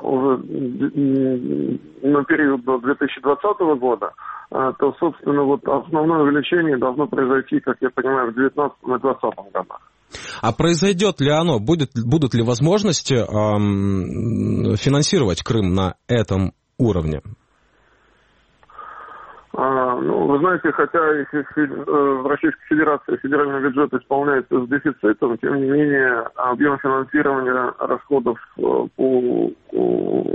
период до 2020 года, то, собственно, основное увеличение должно произойти, как я понимаю, в 2019 и 2020 годах. А произойдет ли оно? Будут ли возможности финансировать Крым на этом уровне? Вы знаете, хотя в Российской Федерации федеральный бюджет исполняется с дефицитом, тем не менее объем финансирования расходов по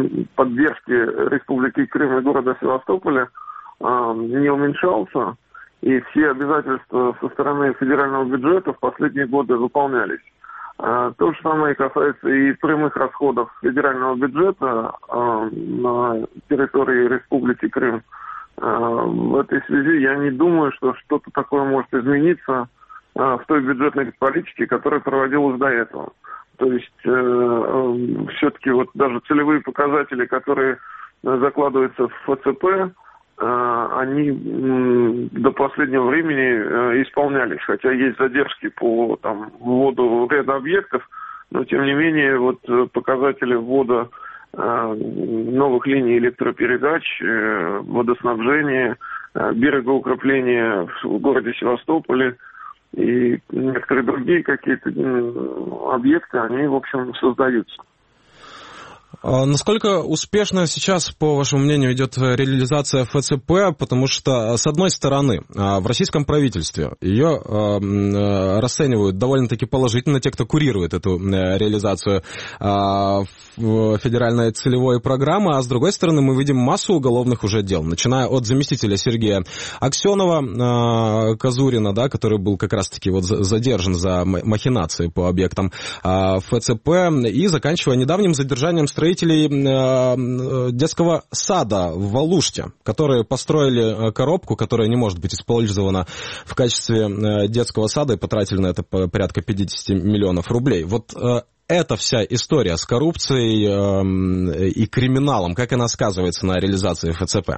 поддержки Республики Крым и города Севастополя не уменьшался, и все обязательства со стороны федерального бюджета в последние годы выполнялись. То же самое касается и прямых расходов федерального бюджета на территории Республики Крым. В этой связи я не думаю, что что-то такое может измениться в той бюджетной политике, которая проводилась до этого. То есть все-таки вот даже целевые показатели, которые закладываются в ФЦП, они до последнего времени исполнялись, хотя есть задержки по вводу ряда объектов, но тем не менее вот показатели ввода новых линий электропередач, водоснабжения, берегоукрепления в городе Севастополе и некоторые другие какие-то объекты, они, в общем, создаются. Насколько успешно сейчас, по вашему мнению, идет реализация ФЦП? Потому что, с одной стороны, в российском правительстве ее расценивают довольно-таки положительно те, кто курирует эту реализацию федеральной целевой программы, а с другой стороны, мы видим массу уголовных уже дел, начиная от заместителя Сергея Аксенова, Казурина, да, который был как раз-таки вот задержан за махинации по объектам ФЦП, и заканчивая недавним задержанием строителей детского сада в Валуште, которые построили коробку, которая не может быть использована в качестве детского сада, и потратили на это порядка 50 миллионов рублей. Вот эта вся история с коррупцией и криминалом, как она сказывается на реализации ФЦП?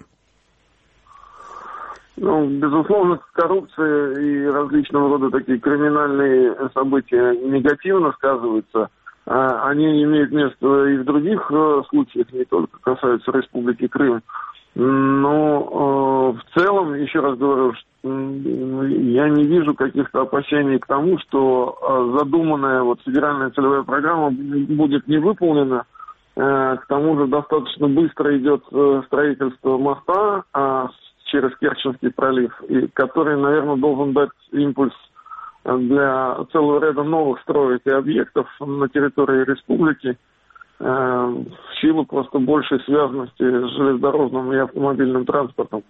Безусловно, коррупция и различного рода такие криминальные события негативно сказываются. Они имеют место и в других случаях, не только касаются Республики Крым. Но в целом, еще раз говорю, я не вижу каких-то опасений к тому, что задуманная федеральная целевая программа будет не выполнена. К тому же достаточно быстро идет строительство моста через Керченский пролив, который, наверное, должен дать импульс для целого ряда новых строек и объектов на территории республики в силу просто большей связанности с железнодорожным и автомобильным транспортом.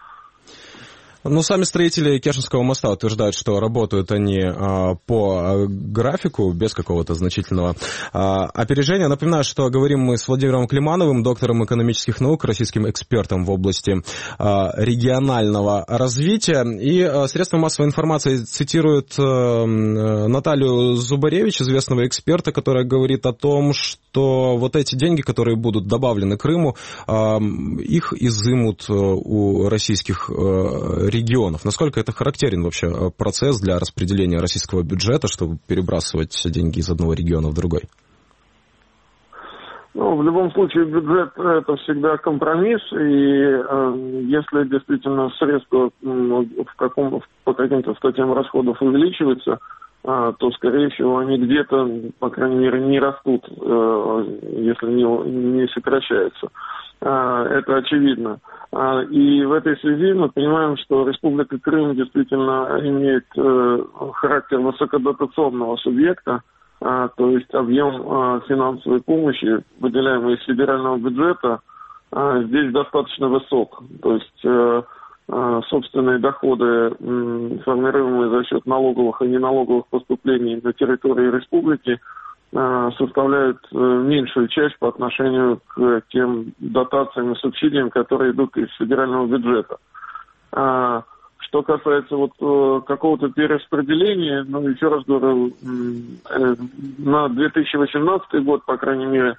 Сами строители Керченского моста утверждают, что работают они по графику, без какого-то значительного опережения. Напоминаю, что говорим мы с Владимиром Климановым, доктором экономических наук, российским экспертом в области регионального развития. И средства массовой информации цитируют Наталью Зубаревич, известного эксперта, которая говорит о том, что вот эти деньги, которые будут добавлены Крыму, их изымут у российских регионов. Насколько это характерен вообще процесс для распределения российского бюджета, чтобы перебрасывать деньги из одного региона в другой? В любом случае бюджет — это всегда компромисс, и если действительно средства по каким-то статьям расходов увеличиваются, то, скорее всего, они где-то, по крайней мере, не растут, если не сокращаются. Это очевидно. И в этой связи мы понимаем, что Республика Крым действительно имеет характер высокодотационного субъекта, то есть объем финансовой помощи, выделяемый из федерального бюджета, здесь достаточно высок. То есть собственные доходы, формируемые за счет налоговых и неналоговых поступлений на территории республики, составляют меньшую часть по отношению к тем дотациям и субсидиям, которые идут из федерального бюджета. Что касается какого-то перераспределения, еще раз говорю, на 2018 год, по крайней мере,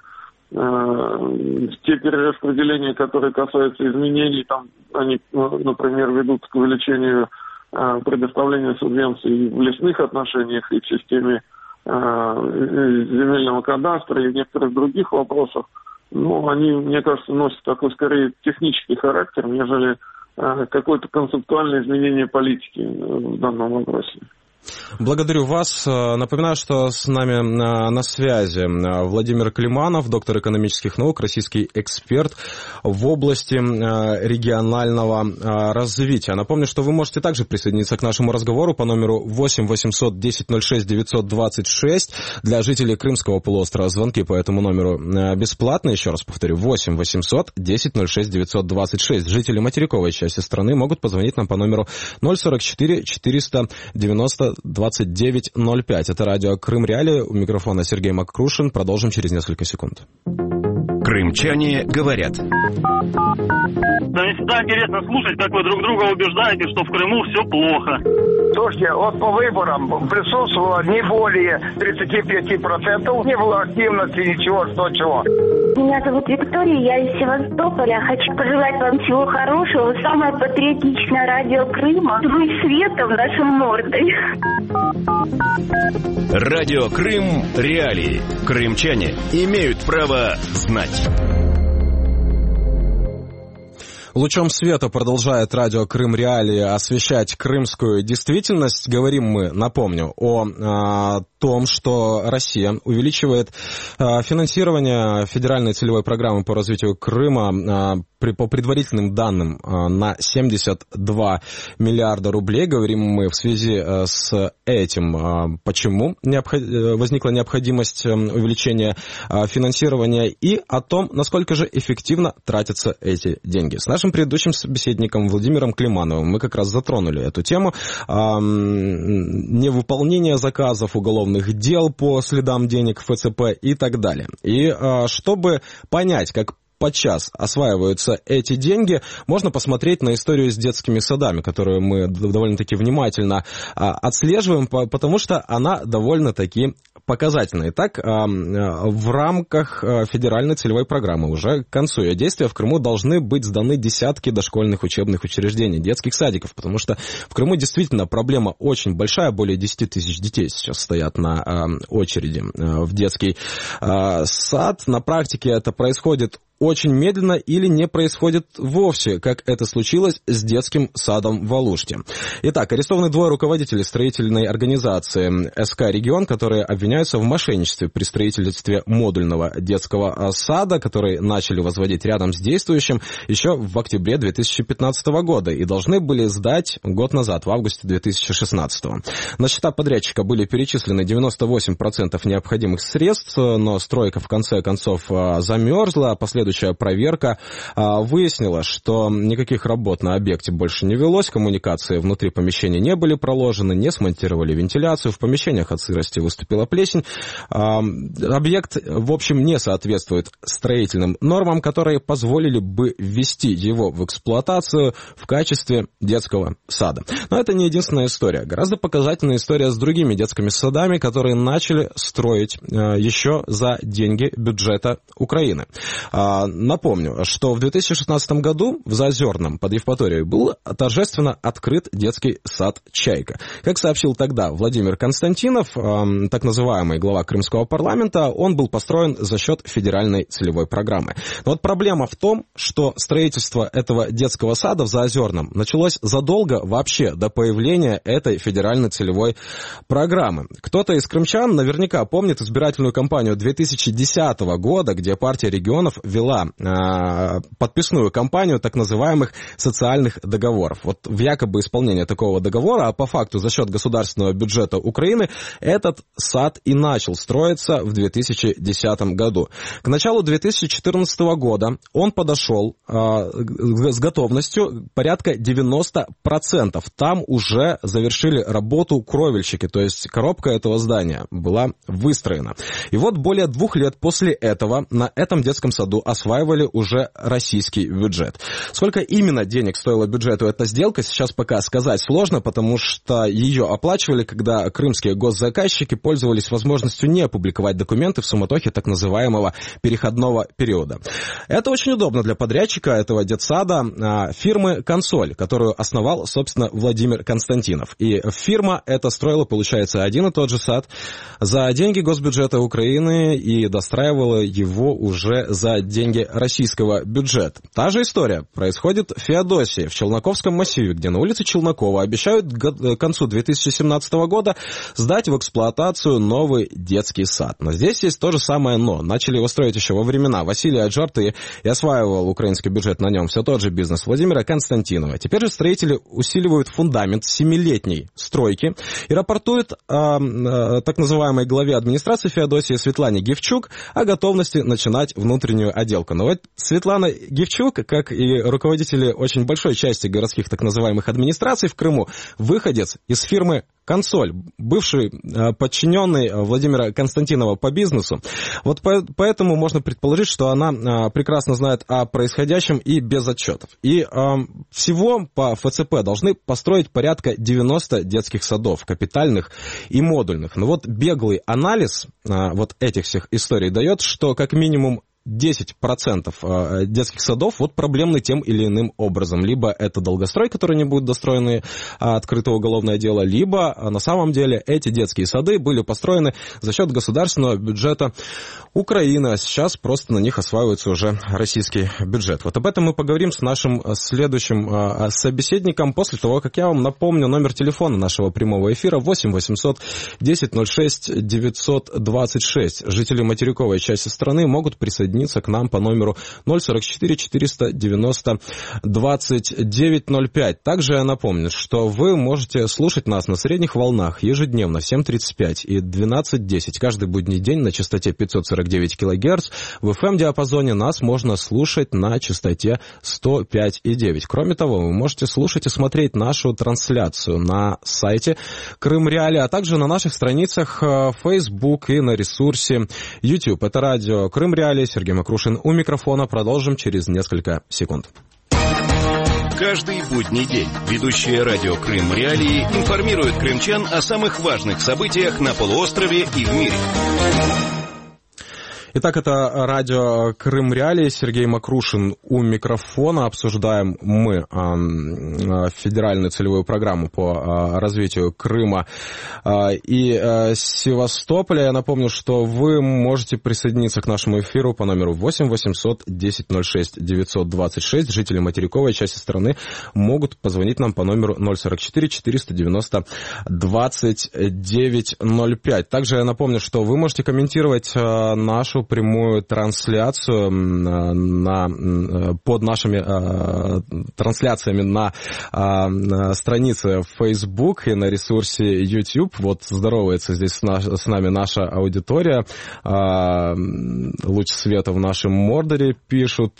те перераспределения, которые касаются изменений, они, например, ведут к увеличению предоставления субвенций в лесных отношениях и в системе земельного кадастра и в некоторых других вопросах, они, мне кажется, носят такой скорее технический характер, нежели какое-то концептуальное изменение политики в данном вопросе. Благодарю вас. Напоминаю, что с нами на связи Владимир Климанов, доктор экономических наук, российский эксперт в области регионального развития. Напомню, что вы можете также присоединиться к нашему разговору по номеру 8 800 10 06 926. Для жителей Крымского полуострова звонки по этому номеру бесплатные. Еще раз повторю, 8 800 10 06 926. Жители материковой части страны могут позвонить нам по номеру 044 490 2905. Это радио Крым Реалии. У микрофона Сергей Макрушин. Продолжим через несколько секунд. Крымчане говорят. Да мне всегда интересно слушать, как вы друг друга убеждаете, что в Крыму все плохо. Слушайте, вот по выборам присутствовало не более 35%, не было активности, ничего, что чего. Меня зовут Виктория, я из Севастополя. Хочу пожелать вам всего хорошего. Самое патриотичное радио Крыма. Вы светом нашей мордой. Радио Крым Реалии. Крымчане имеют право знать. Лучом света продолжает радио Крым Реалии освещать крымскую действительность. Говорим мы, напомню, о том, что Россия увеличивает финансирование федеральной целевой программы по развитию Крыма по предварительным данным на 72 миллиарда рублей. Говорим мы в связи с этим, почему возникла необходимость увеличения финансирования и о том, насколько же эффективно тратятся эти деньги. С нашим предыдущим собеседником Владимиром Климановым мы как раз затронули эту тему. Невыполнение заказов, уголовных дел по следам денег ФЦП и так далее. И чтобы понять, как подчас осваиваются эти деньги, можно посмотреть на историю с детскими садами, которую мы довольно-таки внимательно отслеживаем, потому что она довольно-таки показательна. Итак, в рамках федеральной целевой программы уже к концу ее действия в Крыму должны быть сданы десятки дошкольных учебных учреждений, детских садиков, потому что в Крыму действительно проблема очень большая, более 10 тысяч детей сейчас стоят на очереди в детский сад. На практике это происходит очень медленно или не происходит вовсе, как это случилось с детским садом в Алуште. Итак, арестованы двое руководителей строительной организации СК «Регион», которые обвиняются в мошенничестве при строительстве модульного детского сада, который начали возводить рядом с действующим еще в октябре 2015 года и должны были сдать год назад, в августе 2016. На счета подрядчика были перечислены 98% необходимых средств, но стройка в конце концов замерзла, последующая проверка выяснила, что никаких работ на объекте больше не велось, коммуникации внутри помещения не были проложены, не смонтировали вентиляцию, в помещениях от сырости выступила плесень. Объект, в общем, не соответствует строительным нормам, которые позволили бы ввести его в эксплуатацию в качестве детского сада. Но это не единственная история. Гораздо показательная история с другими детскими садами, которые начали строить еще за деньги бюджета Украины. Напомню, что в 2016 году в Заозерном под Евпаторией был торжественно открыт детский сад «Чайка». Как сообщил тогда Владимир Константинов, так называемый глава Крымского парламента, он был построен за счет федеральной целевой программы. Но вот проблема в том, что строительство этого детского сада в Заозерном началось задолго вообще до появления этой федеральной целевой программы. Кто-то из крымчан наверняка помнит избирательную кампанию 2010 года, где партия регионов вела подписную кампанию так называемых социальных договоров. Вот в якобы исполнение такого договора, а по факту за счет государственного бюджета Украины, этот сад и начал строиться в 2010 году. К началу 2014 года он подошел с готовностью порядка 90%. Там уже завершили работу кровельщики, то есть коробка этого здания была выстроена. И вот более 2 лет после этого на этом детском саду осваивали уже российский бюджет. Сколько именно денег стоила бюджету эта сделка, сейчас пока сказать сложно, потому что ее оплачивали, когда крымские госзаказчики пользовались возможностью не опубликовать документы в суматохе так называемого переходного периода. Это очень удобно для подрядчика этого детсада, фирмы «Консоль», которую основал, собственно, Владимир Константинов. И фирма эта строила, получается, один и тот же сад за деньги госбюджета Украины и достраивала его уже за деньги деньги российского бюджета. Та же история происходит в Феодосии, в Челноковском массиве, где на улице Челнокова обещают к концу 2017 года сдать в эксплуатацию новый детский сад. Но здесь есть то же самое «но». Начали его строить еще во времена Василия Аджарты и осваивал украинский бюджет на нем все тот же бизнес Владимира Константинова. Теперь же строители усиливают фундамент 7-летней стройки и рапортуют так называемой главе администрации Феодосии Светлане Гевчук о готовности начинать внутреннюю отделку. Но вот Светлана Гевчук, как и руководители очень большой части городских так называемых администраций в Крыму, выходец из фирмы «Консоль», бывший подчиненный Владимира Константинова по бизнесу. Вот поэтому можно предположить, что она прекрасно знает о происходящем и без отчетов. И всего по ФЦП должны построить порядка 90 детских садов, капитальных и модульных. Но вот беглый анализ вот этих всех историй дает, что как минимум 10% детских садов вот проблемны тем или иным образом. Либо это долгострой, который не будет достроены, открыто уголовное дело, либо на самом деле эти детские сады были построены за счет государственного бюджета Украины, а сейчас просто на них осваивается уже российский бюджет. Вот об этом мы поговорим с нашим следующим собеседником после того, как я вам напомню номер телефона нашего прямого эфира 8 800 10 06 926. Жители материковой части страны могут присоединиться к нам по номеру 044 490 2905. Также я напомню, что вы можете слушать нас на средних волнах ежедневно в 7:35 и 12:10 каждый будний день на частоте 549 кГц. В FM-диапазоне нас можно слушать на частоте 105,9. Кроме того, вы можете слушать и смотреть нашу трансляцию на сайте Крым Реалии, а также на наших страницах Facebook и на ресурсе YouTube. Это радио Крым Реалии. Сергей Макрушин у микрофона. Продолжим через несколько секунд. Каждый будний день ведущие радио Крым Реалии информируют крымчан о самых важных событиях на полуострове и в мире. Итак, это радио Крым Реалии, Сергей Макрушин у микрофона. Обсуждаем мы федеральную целевую программу по развитию Крыма и Севастополя. Я напомню, что вы можете присоединиться к нашему эфиру по номеру 8 800 10 06 926. Жители материковой части страны могут позвонить нам по номеру 044 490 2905. Также я напомню, что вы можете комментировать нашу прямую трансляцию под нашими трансляциями на странице Facebook и на ресурсе YouTube. Вот здоровается здесь с нами наша аудитория. Луч света в нашем мордоре пишут.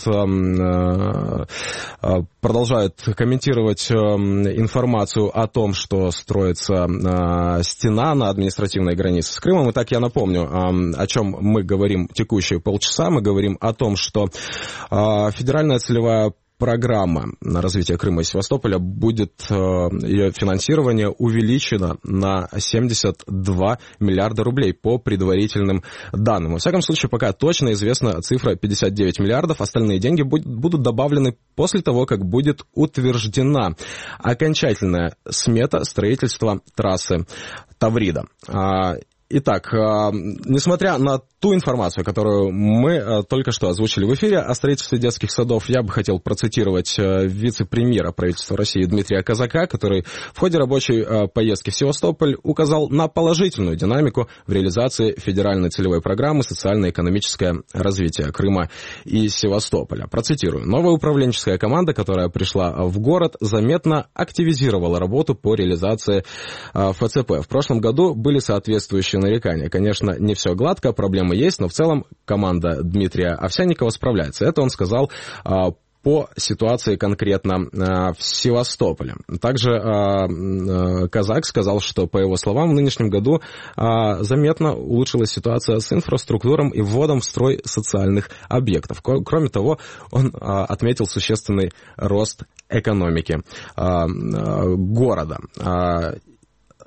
Продолжают комментировать информацию о том, что строится стена на административной границе с Крымом. Итак, я напомню, о чем мы говорим текущие полчаса. Мы говорим о том, что федеральная целевая программа на развитие Крыма и Севастополя будет, ее финансирование увеличено на 72 миллиарда рублей по предварительным данным. Во всяком случае, пока точно известна цифра 59 миллиардов. Остальные деньги будут добавлены после того, как будет утверждена окончательная смета строительства трассы Таврида. Итак, несмотря на ту информацию, которую мы только что озвучили в эфире о строительстве детских садов, я бы хотел процитировать вице-премьера правительства России Дмитрия Казака, который в ходе рабочей поездки в Севастополь указал на положительную динамику в реализации федеральной целевой программы «Социально-экономическое развитие Крыма и Севастополя». Процитирую. «Новая управленческая команда, которая пришла в город, заметно активизировала работу по реализации ФЦП. В прошлом году были соответствующие нарекания. Конечно, не все гладко, проблемы есть, но в целом команда Дмитрия Овсянникова справляется». Это он сказал по ситуации конкретно в Севастополе. Также Казак сказал, что, по его словам, в нынешнем году заметно улучшилась ситуация с инфраструктурой и вводом в строй социальных объектов. Кроме того, он отметил существенный рост экономики города.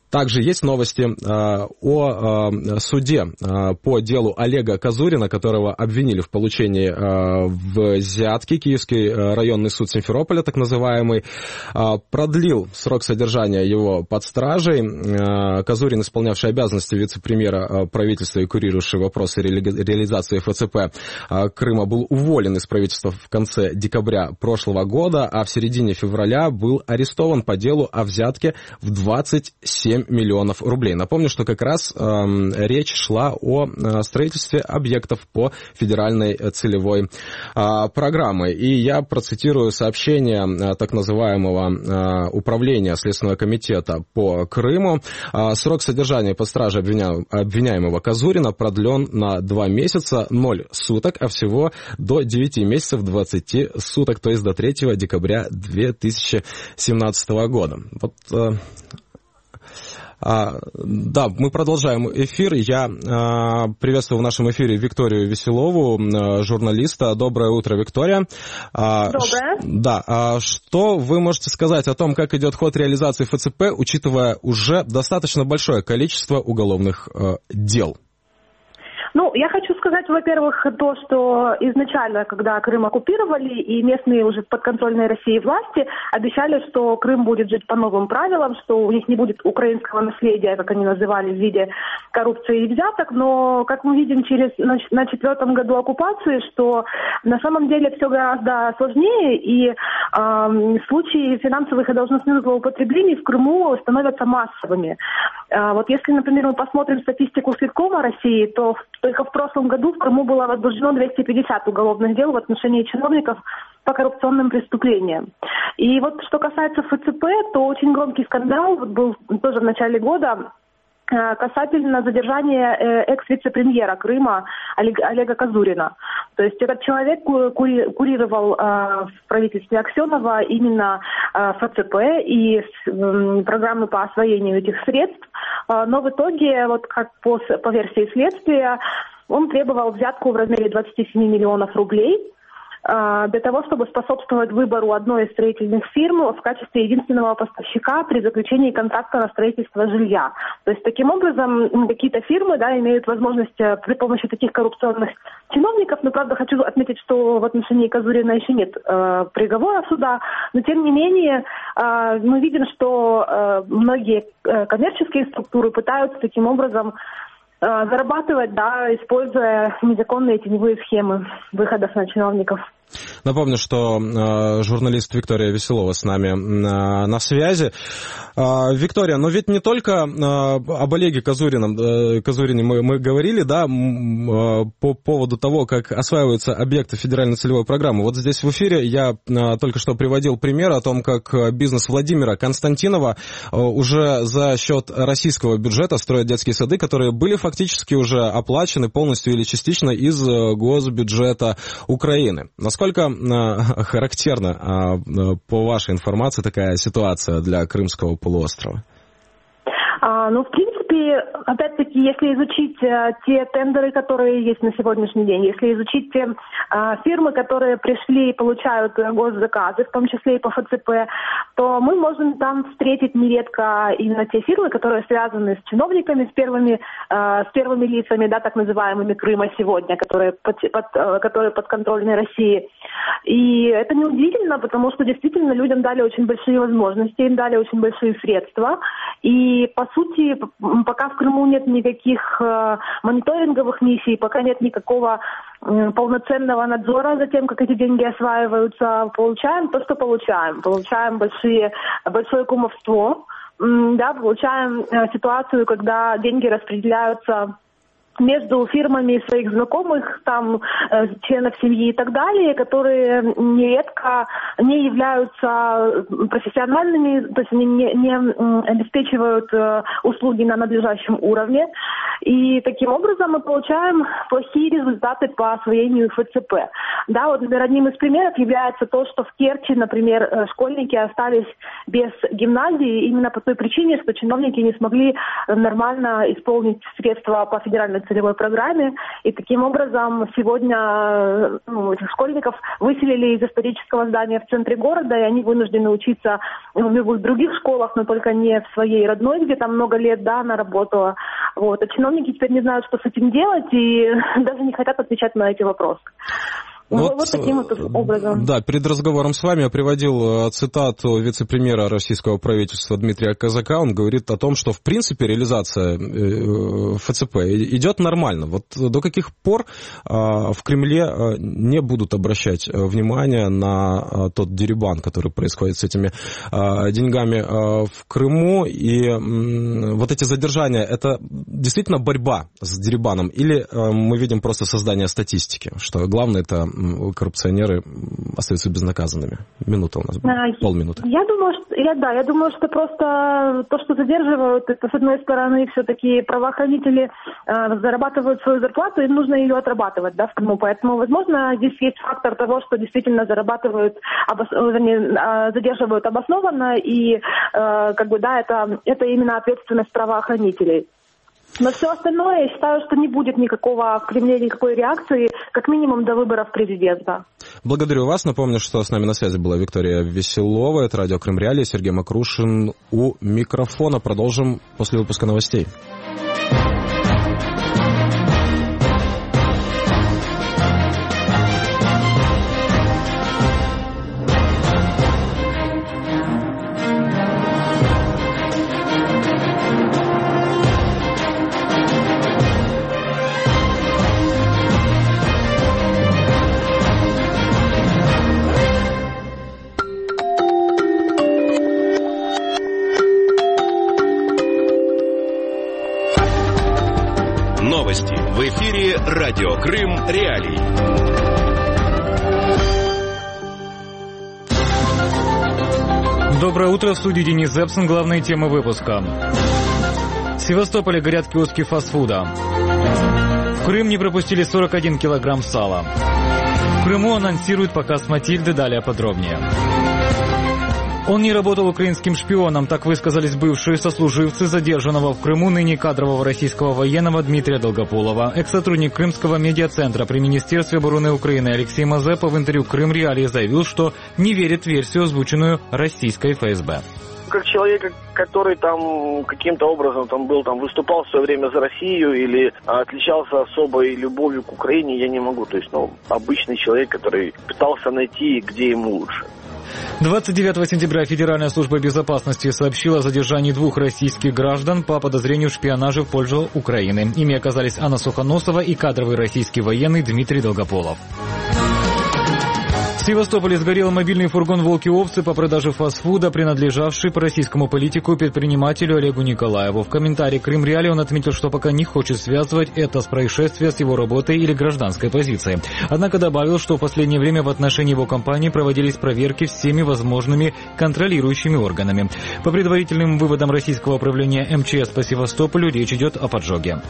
Также есть новости о суде по делу Олега Козурина, которого обвинили в получении взятки. Киевский районный суд Симферополя, так называемый, продлил срок содержания его под стражей. Козурин, исполнявший обязанности вице-премьера правительства и курирующий вопросы реализации ФЦП Крыма, был уволен из правительства в конце декабря прошлого года, а в середине февраля был арестован по делу о взятке в 27 миллионов рублей. Напомню, что как раз речь шла о строительстве объектов по федеральной целевой программы. И я процитирую сообщение так называемого управления Следственного комитета по Крыму. Срок содержания под стражей обвиняемого Козурина продлен на 2 месяца, 0 суток, а всего до 9 месяцев 20 суток, то есть до 3 декабря 2017 года. Вот... Да, мы продолжаем эфир. Я приветствую в нашем эфире Викторию Веселову, журналиста. Доброе утро, Виктория. Доброе. Да, что вы можете сказать о том, как идет ход реализации ФЦП, учитывая уже достаточно большое количество уголовных дел? Ну, я хочу сказать, во-первых, то, что изначально, когда Крым оккупировали, и местные уже подконтрольные России власти обещали, что Крым будет жить по новым правилам, что у них не будет украинского наследия, как они называли, в виде коррупции и взяток. Но, как мы видим на 4-м году оккупации, что на самом деле все гораздо сложнее, и случаи финансовых и должностных злоупотреблений в Крыму становятся массовыми. Вот если, например, мы посмотрим статистику Следкома России, то только в прошлом году в Крыму было возбуждено 250 уголовных дел в отношении чиновников по коррупционным преступлениям. И вот что касается ФЦП, то очень громкий скандал был тоже в начале года касательно задержания экс-вице-премьера Крыма Олега Козурина. То есть этот человек курировал в правительстве Аксенова именно ФЦП и программы по освоению этих средств. Но в итоге, вот как по версии следствия, он требовал взятку в размере 27 миллионов рублей для того, чтобы способствовать выбору одной из строительных фирм в качестве единственного поставщика при заключении контракта на строительство жилья. То есть таким образом какие-то фирмы, да, имеют возможность при помощи таких коррупционных чиновников, но правда хочу отметить, что в отношении Козурина еще нет приговора суда, но тем не менее мы видим, что многие коммерческие структуры пытаются таким образом зарабатывать, да, используя незаконные теневые схемы выходов на чиновников. Напомню, что журналист Виктория Веселова с нами на связи. Виктория, но ведь не только об Олеге Козурине мы говорили, да, по поводу того, как осваиваются объекты федеральной целевой программы. Вот здесь в эфире я только что приводил пример о том, как бизнес Владимира Константинова уже за счет российского бюджета строит детские сады, которые были фактически уже оплачены полностью или частично из госбюджета Украины. Насколько характерна, по вашей информации, такая ситуация для Крымского полуострова? Ну, в принципе, опять-таки, если изучить те тендеры, которые есть на сегодняшний день, если изучить те фирмы, которые пришли и получают госзаказы, в том числе и по ФЦП, то мы можем там встретить нередко именно те фирмы, которые связаны с чиновниками, с первыми лицами, да, так называемыми Крыма сегодня, которые подконтрольны России. И это неудивительно, потому что действительно людям дали очень большие возможности, им дали очень большие средства. И, по сути, пока в Крыму нет никаких мониторинговых миссий, пока нет никакого полноценного надзора за тем, как эти деньги осваиваются, получаем то, что получаем. Получаем большое кумовство, да, получаем ситуацию, когда деньги распределяются между фирмами своих знакомых, там, членов семьи и так далее, которые нередко не являются профессиональными, то есть не обеспечивают услуги на надлежащем уровне. И таким образом мы получаем плохие результаты по освоению ФЦП. Да, вот, например, одним из примеров является то, что в Керчи, например, школьники остались без гимназии именно по той причине, что чиновники не смогли нормально исполнить средства по федеральной целевой программе. И таким образом сегодня этих школьников выселили из исторического здания в центре города, и они вынуждены учиться в любых других школах, но только не в своей родной, где там много лет, она работала. А чиновники теперь не знают, что с этим делать, и даже не хотят отвечать на эти вопросы. Вот таким вот образом. Да, перед разговором с вами я приводил цитату вице-премьера российского правительства Дмитрия Казака. Он говорит о том, что в принципе реализация ФЦП идет нормально. Вот до каких пор в Кремле не будут обращать внимание на тот дерибан, который происходит с этими деньгами в Крыму, и вот эти задержания, это действительно борьба с дерибаном, или мы видим просто создание статистики, что главное это коррупционеры остаются безнаказанными? Минута у нас, полминуты. Я думаю, что просто то, что задерживают, это, с одной стороны, все-таки правоохранители зарабатывают свою зарплату, им нужно ее отрабатывать, в Крыму. Поэтому, возможно, здесь есть фактор того, что действительно задерживают обоснованно, и это именно ответственность правоохранителей. Но все остальное, я считаю, что не будет в Кремле никакой реакции, как минимум до выборов президента. Благодарю вас. Напомню, что с нами на связи была Виктория Веселова. Это радио Крым Реалии. Сергей Макрушин у микрофона. Продолжим после выпуска новостей. Новости в эфире радио Крым Реалии. Доброе утро, в студии Денис Зепсон. Главные темы выпуска. В Севастополе горят киоски фастфуда. В Крым не пропустили 41 килограмм сала. В Крыму анонсируют показ «Матильды», далее подробнее. Он не работал украинским шпионом, так высказались бывшие сослуживцы задержанного в Крыму ныне кадрового российского военного Дмитрия Долгополова. Экс-сотрудник Крымского медиацентра при Министерстве обороны Украины Алексей Мазепа в интервью «Крым Реалии» заявил, что не верит в версию, озвученную российской ФСБ. Как человек, который там каким-то образом выступал в свое время за Россию или отличался особой любовью к Украине, я не могу. То есть, обычный человек, который пытался найти, где ему лучше. 29 сентября Федеральная служба безопасности сообщила о задержании 2 российских граждан по подозрению в шпионаже в пользу Украины. Ими оказались Анна Сухоносова и кадровый российский военный Дмитрий Долгополов. В Севастополе сгорел мобильный фургон «Волки-овцы» по продаже фастфуда, принадлежавший российскому политику и предпринимателю Олегу Николаеву. В комментарии «Крым Реалии» он отметил, что пока не хочет связывать это с происшествием с его работой или гражданской позицией. Однако добавил, что в последнее время в отношении его компании проводились проверки всеми возможными контролирующими органами. По предварительным выводам российского управления МЧС по Севастополю речь идет о поджоге.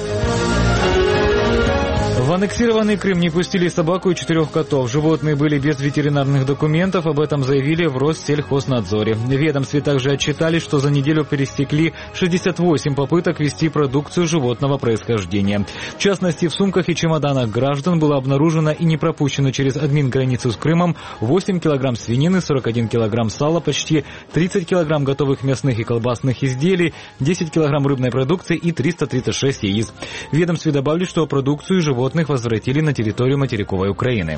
В аннексированный Крым не пустили собаку и 4 котов. Животные были без ветеринарных документов, об этом заявили в Россельхознадзоре. В ведомстве также отчитали, что за неделю пересекли 68 попыток ввести продукцию животного происхождения. В частности, в сумках и чемоданах граждан было обнаружено и не пропущено через админграницу с Крымом 8 килограмм свинины, 41 килограмм сала, почти 30 килограмм готовых мясных и колбасных изделий, 10 килограмм рыбной продукции и 336 яиц. В ведомстве добавили, что продукцию животных возвратили на территорию материковой Украины.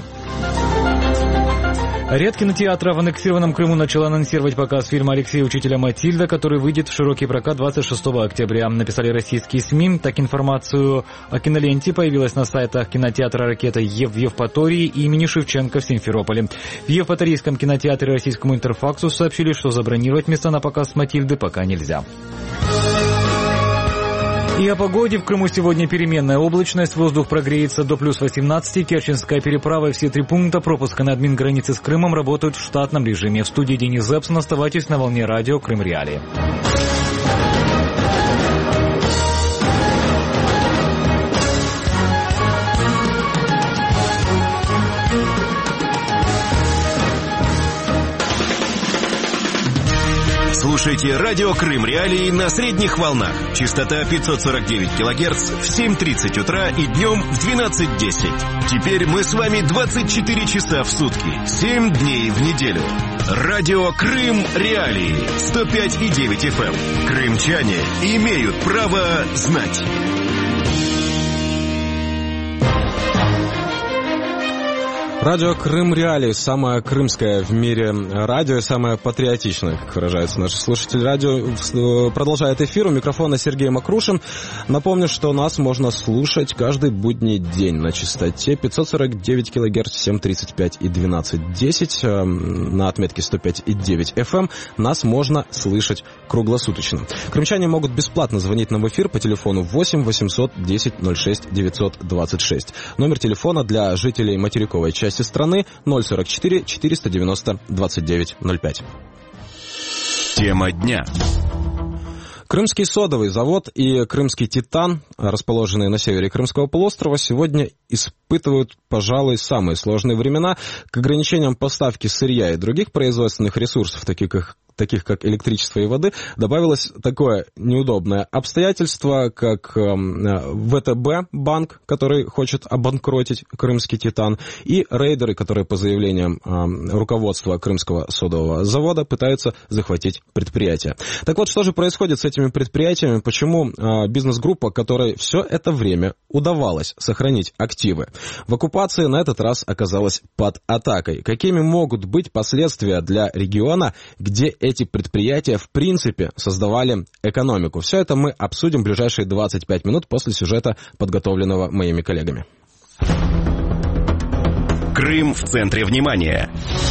Ряд кинотеатров в аннексированном Крыму начал анонсировать показ фильма Алексея Учителя «Матильда», который выйдет в широкий прокат 26 октября. Написали российские СМИ. Так, информацию о киноленте появилась на сайтах кинотеатра «Ракета» в Евпатории и имени Шевченко в Симферополе. В Евпаторийском кинотеатре российскому «Интерфаксу» сообщили, что забронировать места на показ «Матильды» пока нельзя. И о погоде. В Крыму сегодня переменная облачность, воздух прогреется до плюс 18, Керченская переправа и все 3 пункта пропуска на админгранице с Крымом работают в штатном режиме. В студии Денис Зепсон. Оставайтесь на волне радио Крым Реалии. Слушайте радио Крым Реалии на средних волнах. Частота 549 килогерц в 7:30 утра и днем в 12:10. Теперь мы с вами 24 часа в сутки, 7 дней в неделю. Радио Крым Реалии 105,9 FM. Крымчане имеют право знать. Радио Крым Реалии, самое крымское в мире радио, самое патриотичное, как выражаются наши слушатели. Радио продолжает эфир. У микрофона Сергей Макрушин. Напомню, что нас можно слушать каждый будний день на частоте 549 кГц в 7:35 и 12:10. На отметке 105,9 FM нас можно слышать круглосуточно. Крымчане могут бесплатно звонить нам в эфир по телефону 8 800 10 06 926. Номер телефона для жителей материковой части страны 044 490 2905. Тема дня. Крымский содовый завод и Крымский Титан, расположенные на севере Крымского полуострова, сегодня испытывают, пожалуй, самые сложные времена. К ограничениям поставки сырья и других производственных ресурсов, таких как электричество и воды, добавилось такое неудобное обстоятельство, как ВТБ банк, который хочет обанкротить Крымский Титан, и рейдеры, которые по заявлениям руководства Крымского содового завода пытаются захватить предприятие. Так вот, что же происходит с этими предприятиями? Почему бизнес-группа, которой все это время удавалось сохранить активы, в оккупации на этот раз оказалась под атакой? Какими могут быть последствия для региона, где эти предприятия, в принципе, создавали экономику? Все это мы обсудим в ближайшие 25 минут после сюжета, подготовленного моими коллегами. Крым в центре внимания.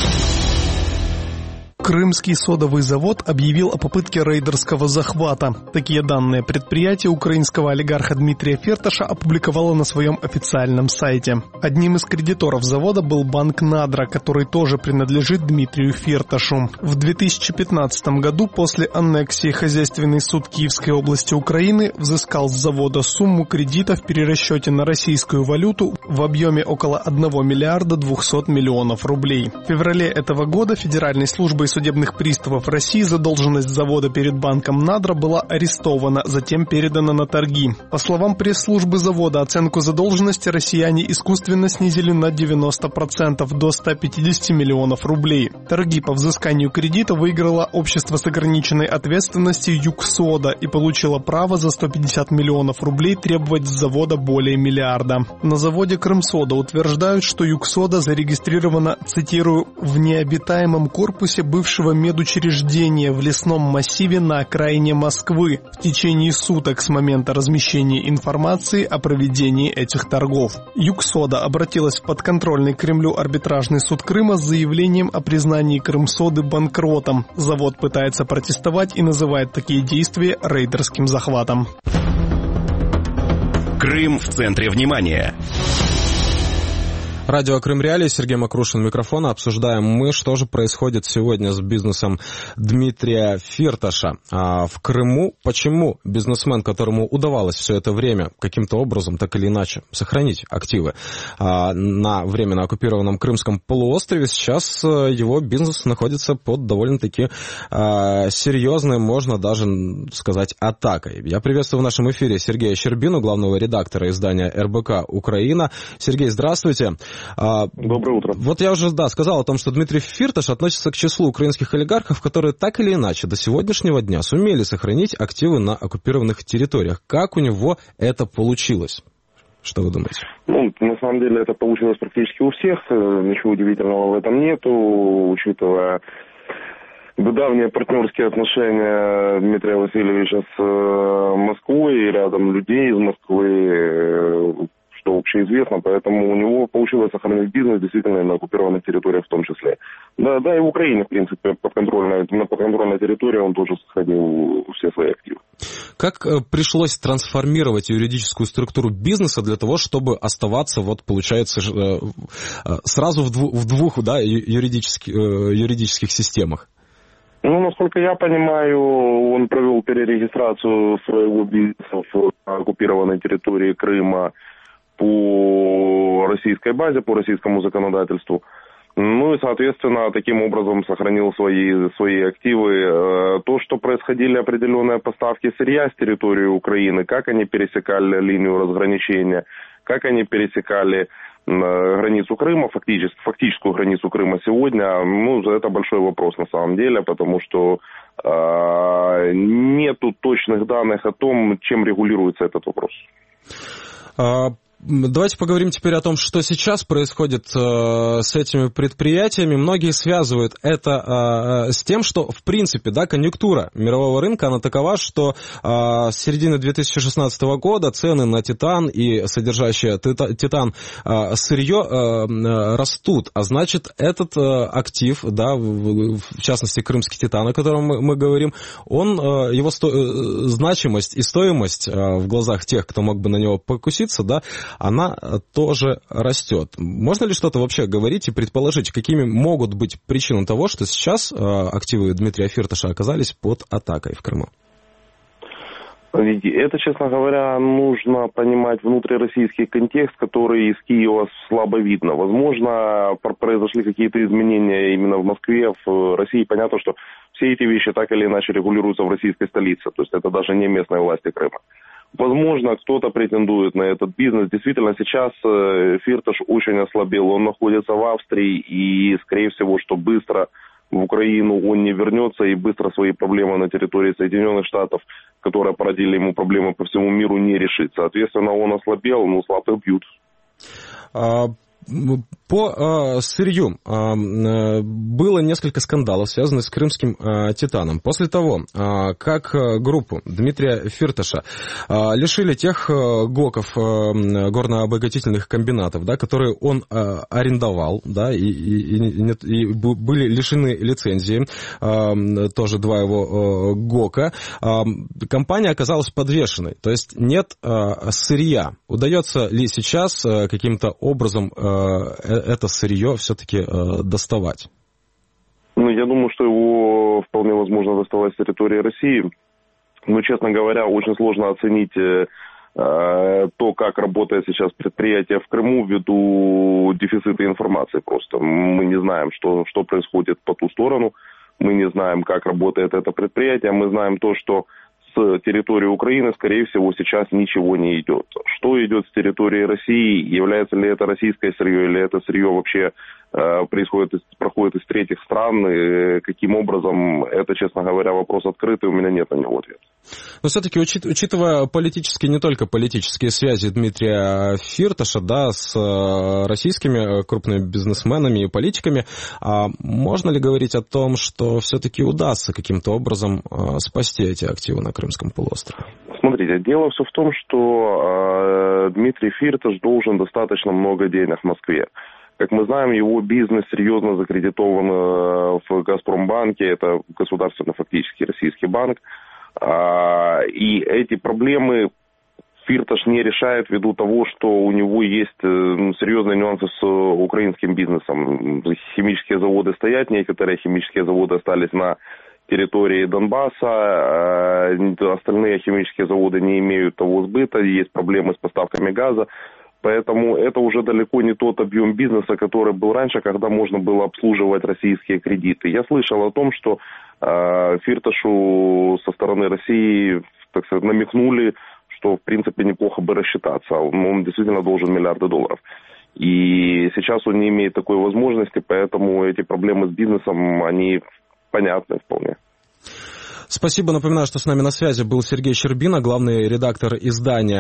Крымский содовый завод объявил о попытке рейдерского захвата. Такие данные предприятие украинского олигарха Дмитрия Фирташа опубликовало на своем официальном сайте. Одним из кредиторов завода был банк «Надра», который тоже принадлежит Дмитрию Фирташу. В 2015 году после аннексии хозяйственный суд Киевской области Украины взыскал с завода сумму кредита в перерасчете на российскую валюту в объеме около 1 миллиарда 200 миллионов рублей. В феврале этого года Федеральной службой судебных приставов России задолженность завода перед банком «Надра» была арестована, затем передана на торги. По словам пресс-службы завода, оценку задолженности россияне искусственно снизили на 90% до 150 миллионов рублей. Торги по взысканию кредита выиграло общество с ограниченной ответственностью «Югсода» и получило право за 150 миллионов рублей требовать с завода более миллиарда. На заводе «Крымсода» утверждают, что «Югсода» зарегистрирована, цитирую, в необитаемом корпусе бывшего медучреждения в лесном массиве на окраине Москвы в течение суток с момента размещения информации о проведении этих торгов. Югсода обратилась в подконтрольный Кремлю арбитражный суд Крыма с заявлением о признании Крымсоды банкротом. Завод пытается протестовать и называет такие действия рейдерским захватом. Крым в центре внимания. Радио Крым Реалии, Сергей Макрушин, микрофона. Обсуждаем мы, что же происходит сегодня с бизнесом Дмитрия Фирташа в Крыму. Почему бизнесмен, которому удавалось все это время каким-то образом, так или иначе, сохранить активы на временно оккупированном Крымском полуострове, сейчас его бизнес находится под довольно-таки серьезной, можно даже сказать, атакой. Я приветствую в нашем эфире Сергея Щербину, главного редактора издания РБК «Украина». Сергей, здравствуйте. Доброе утро. Вот я уже, сказал о том, что Дмитрий Фирташ относится к числу украинских олигархов, которые так или иначе до сегодняшнего дня сумели сохранить активы на оккупированных территориях. Как у него это получилось? Что вы думаете? На самом деле это получилось практически у всех. Ничего удивительного в этом нету, учитывая давние партнерские отношения Дмитрия Васильевича с Москвой и рядом людей из Москвы, что общеизвестно, поэтому у него получилось сохранить бизнес действительно на оккупированных территориях в том числе. Да, и в Украине, в принципе, на подконтрольной территории он тоже сохранил все свои активы. Как пришлось трансформировать юридическую структуру бизнеса для того, чтобы оставаться, получается, сразу в двух юридических системах? Насколько я понимаю, он провел перерегистрацию своего бизнеса в оккупированной территории Крыма по российской базе, по российскому законодательству. Ну и, соответственно, таким образом сохранил свои активы. То, что происходили определенные поставки сырья с территории Украины, как они пересекали линию разграничения, как они пересекали границу Крыма, фактическую границу Крыма сегодня, ну, это большой вопрос на самом деле, потому что нету точных данных о том, чем регулируется этот вопрос. Давайте поговорим теперь о том, что сейчас происходит с этими предприятиями. Многие связывают это с тем, что, в принципе, да, конъюнктура мирового рынка, она такова, что с середины 2016 года цены на титан и содержащее титан сырье растут. А значит, этот актив, да, в частности, крымский титан, о котором мы говорим, его значимость и стоимость в глазах тех, кто мог бы на него покуситься, да, она тоже растет. Можно ли что-то вообще говорить и предположить, какими могут быть причины того, что сейчас активы Дмитрия Фирташа оказались под атакой в Крыму? Это, честно говоря, нужно понимать внутрироссийский контекст, который из Киева слабо видно. Возможно, произошли какие-то изменения именно в Москве, в России. Понятно, что все эти вещи так или иначе регулируются в российской столице. То есть это даже не местные власти Крыма. Возможно, кто-то претендует на этот бизнес. Действительно, сейчас Фирташ очень ослабел. Он находится в Австрии и, скорее всего, что быстро в Украину он не вернется и быстро свои проблемы на территории Соединенных Штатов, которые породили ему проблемы по всему миру, не решит. Соответственно, он ослабел, но слабых бьют. По сырью было несколько скандалов, связанных с крымским титаном. После того, как группу Дмитрия Фирташа лишили тех ГОКов, горно-обогатительных комбинатов, да, которые он арендовал, да, и были лишены лицензии, тоже 2 его ГОКа, компания оказалась подвешенной. То есть нет сырья. Удается ли сейчас каким-то образом это сырье все-таки доставать? Ну, я думаю, что его вполне возможно доставать с территории России. Но, честно говоря, очень сложно оценить то, как работает сейчас предприятие в Крыму ввиду дефицита информации просто. Мы не знаем, что происходит по ту сторону. Мы не знаем, как работает это предприятие. Мы знаем то, что с территории Украины, скорее всего, сейчас ничего не идет. Что идет с территории России? Является ли это российское сырье, или это сырье вообще проходит из третьих стран? И каким образом? Это, честно говоря, вопрос открытый, у меня нет на него ответа. Но все-таки, учитывая не только политические связи Дмитрия Фирташа, да, с российскими крупными бизнесменами и политиками, можно ли говорить о том, что все-таки удастся каким-то образом спасти эти активы на Крымском полуострове? Смотрите, дело все в том, что Дмитрий Фирташ должен достаточно много денег в Москве. Как мы знаем, его бизнес серьезно закредитован в «Газпромбанке», это государственный фактически российский банк. И эти проблемы Фирташ не решает ввиду того, что у него есть серьезные нюансы с украинским бизнесом. Химические заводы стоят, некоторые химические заводы остались на территории Донбасса, остальные химические заводы не имеют того сбыта, есть проблемы с поставками газа. Поэтому это уже далеко не тот объем бизнеса, который был раньше, когда можно было обслуживать российские кредиты. Я слышал о том, что Фирташу со стороны России, так сказать, намекнули, что в принципе неплохо бы рассчитаться. Он действительно должен миллиарды долларов. И сейчас он не имеет такой возможности, поэтому эти проблемы с бизнесом, они понятны вполне. Спасибо. Напоминаю, что с нами на связи был Сергей Щербина, главный редактор издания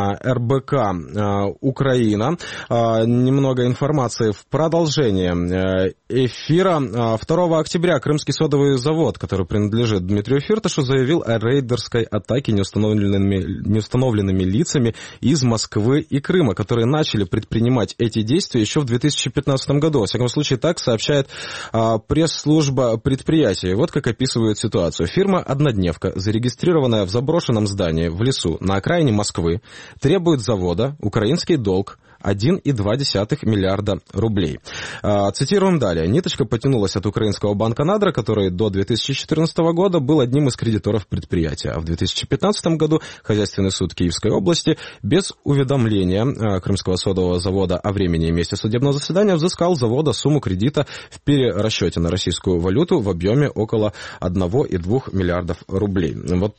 РБК «Украина». Немного информации в продолжение эфира. 2 октября Крымский содовый завод, который принадлежит Дмитрию Фирташу, заявил о рейдерской атаке неустановленными лицами из Москвы и Крыма, которые начали предпринимать эти действия еще в 2015 году. Во всяком случае, так сообщает пресс-служба предприятия. Вот как описывают ситуацию. Фирма «Однодневка», зарегистрированная в заброшенном здании в лесу на окраине Москвы, требует завода украинский долг 1,2 миллиарда рублей. Цитируем далее. Ниточка потянулась от украинского банка «Надра», который до 2014 года был одним из кредиторов предприятия. А в 2015 году Хозяйственный суд Киевской области без уведомления Крымского содового завода о времени и месте судебного заседания взыскал с завода сумму кредита в перерасчете на российскую валюту в объеме около 1,2 миллиардов рублей. Вот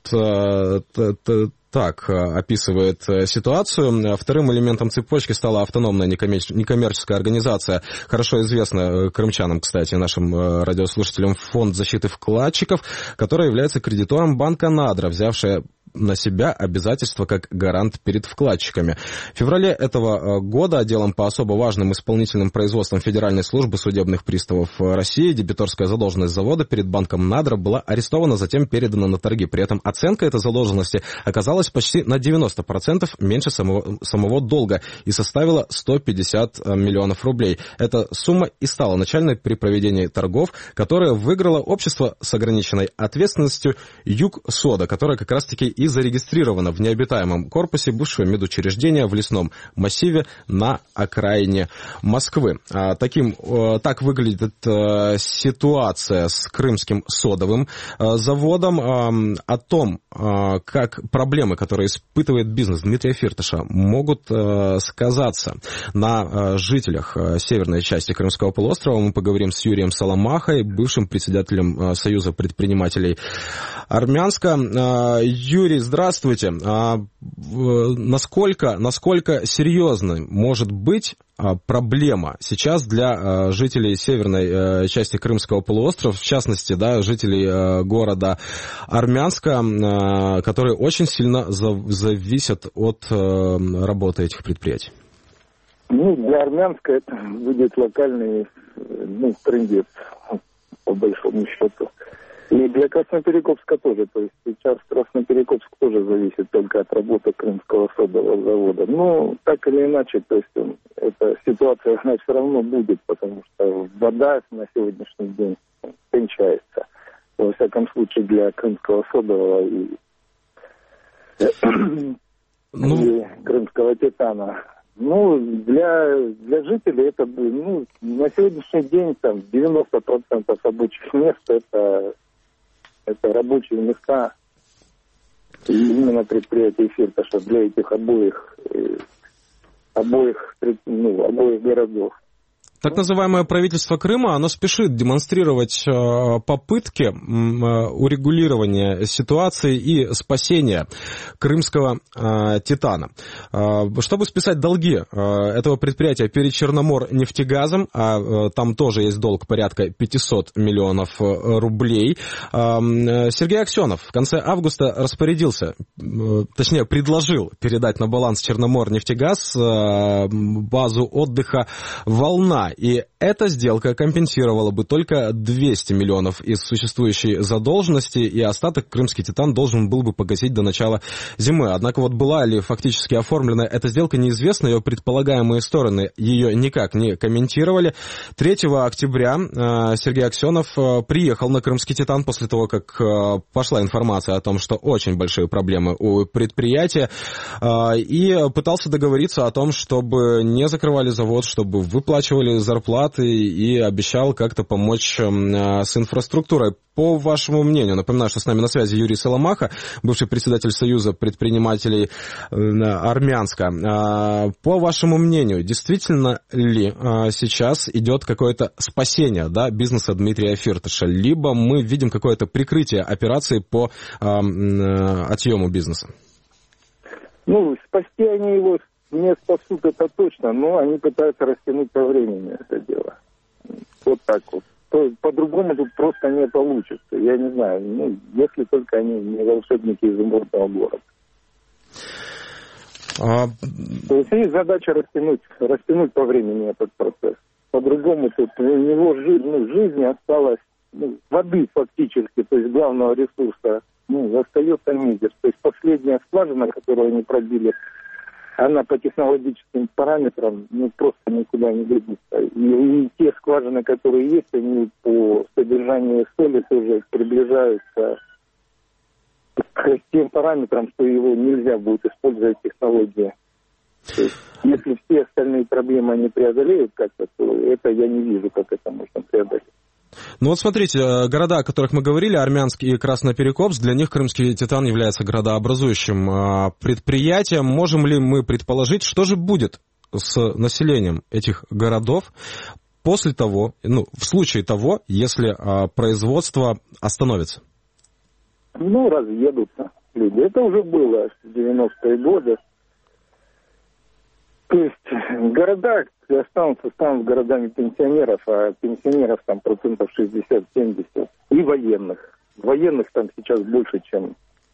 так описывает ситуацию. Вторым элементом цепочки стала автономная некоммерческая организация, хорошо известная крымчанам, кстати, нашим радиослушателям, Фонд защиты вкладчиков, которая является кредитором банка «Надра», взявшая на себя обязательства как гарант перед вкладчиками. В феврале этого года отделом по особо важным исполнительным производствам Федеральной службы судебных приставов России дебиторская задолженность завода перед банком «Надра» была арестована, затем передана на торги. При этом оценка этой задолженности оказалась почти на 90% меньше самого долга и составила 150 миллионов рублей. Эта сумма и стала начальной при проведении торгов, которое выиграло общество с ограниченной ответственностью «Юг-Сода», которое как раз-таки и зарегистрировано в необитаемом корпусе бывшего медучреждения в лесном массиве на окраине Москвы. Так выглядит ситуация с Крымским содовым заводом. О том, как проблемы, которые испытывает бизнес Дмитрия Фирташа, могут сказаться на жителях северной части Крымского полуострова, мы поговорим с Юрием Соломахой, бывшим председателем Союза предпринимателей Армянска. Юрий, здравствуйте. Насколько серьезной может быть проблема сейчас для жителей северной части Крымского полуострова, в частности, жителей города Армянска, которые очень сильно зависят от работы этих предприятий? Для Армянска это будет локальный трындец, по большому счету. И для Красноперекопска тоже. То есть сейчас Красноперекопск тоже зависит только от работы Крымского содового завода. Так или иначе, то есть эта ситуация, она все равно будет, потому что вода на сегодняшний день кончается. Во всяком случае, для Крымского содового и Крымского титана. Для жителей это на сегодняшний день 90% рабочих мест это рабочие места именно предприятий Фирташа для этих обоих городов. Так называемое правительство Крыма, оно спешит демонстрировать попытки урегулирования ситуации и спасения крымского титана. Чтобы списать долги этого предприятия перед Черноморнефтегазом, а там тоже есть долг порядка 500 миллионов рублей, Сергей Аксенов в конце августа предложил передать на баланс Черноморнефтегаз базу отдыха «Волна». И эта сделка компенсировала бы только 200 миллионов из существующей задолженности, и остаток крымский титан должен был бы погасить до начала зимы. Однако была ли фактически оформлена эта сделка, неизвестно. Ее предполагаемые стороны ее никак не комментировали. 3 октября Сергей Аксенов приехал на крымский титан после того, как пошла информация о том, что очень большие проблемы у предприятия, и пытался договориться о том, чтобы не закрывали завод, чтобы выплачивали зарплаты, и обещал как-то помочь с инфраструктурой. По вашему мнению, напоминаю, что с нами на связи Юрий Соломаха, бывший председатель Союза предпринимателей Армянска. По вашему мнению, действительно ли сейчас идет какое-то спасение бизнеса Дмитрия Фирташа, либо мы видим какое-то прикрытие операции по отъему бизнеса? Спасти они его не спасут, это точно, но они пытаются растянуть по времени это дело. Вот так вот. По-другому тут просто не получится. Я не знаю, если только они не волшебники изумрудного города. То есть есть задача растянуть по времени этот процесс. По-другому тут у него жизни осталось, воды фактически, то есть главного ресурса, остается мизер. То есть последняя скважина, которую они пробили, она по технологическим параметрам просто никуда не годится. И те скважины, которые есть, они по содержанию соли тоже приближаются к тем параметрам, что его нельзя будет использовать технологии То есть, если все остальные проблемы они преодолеют как-то, то это я не вижу, как это можно преодолеть. Ну вот смотрите, города, о которых мы говорили, Армянск и Красноперекопск, для них крымский «Титан» является городообразующим предприятием. Можем ли мы предположить, что же будет с населением этих городов после того, в случае того, если производство остановится? Ну, разъедутся люди. Это уже было в 90-е годы. То есть города станут городами пенсионеров, а пенсионеров там 60-70%. И военных. Военных там сейчас больше, чем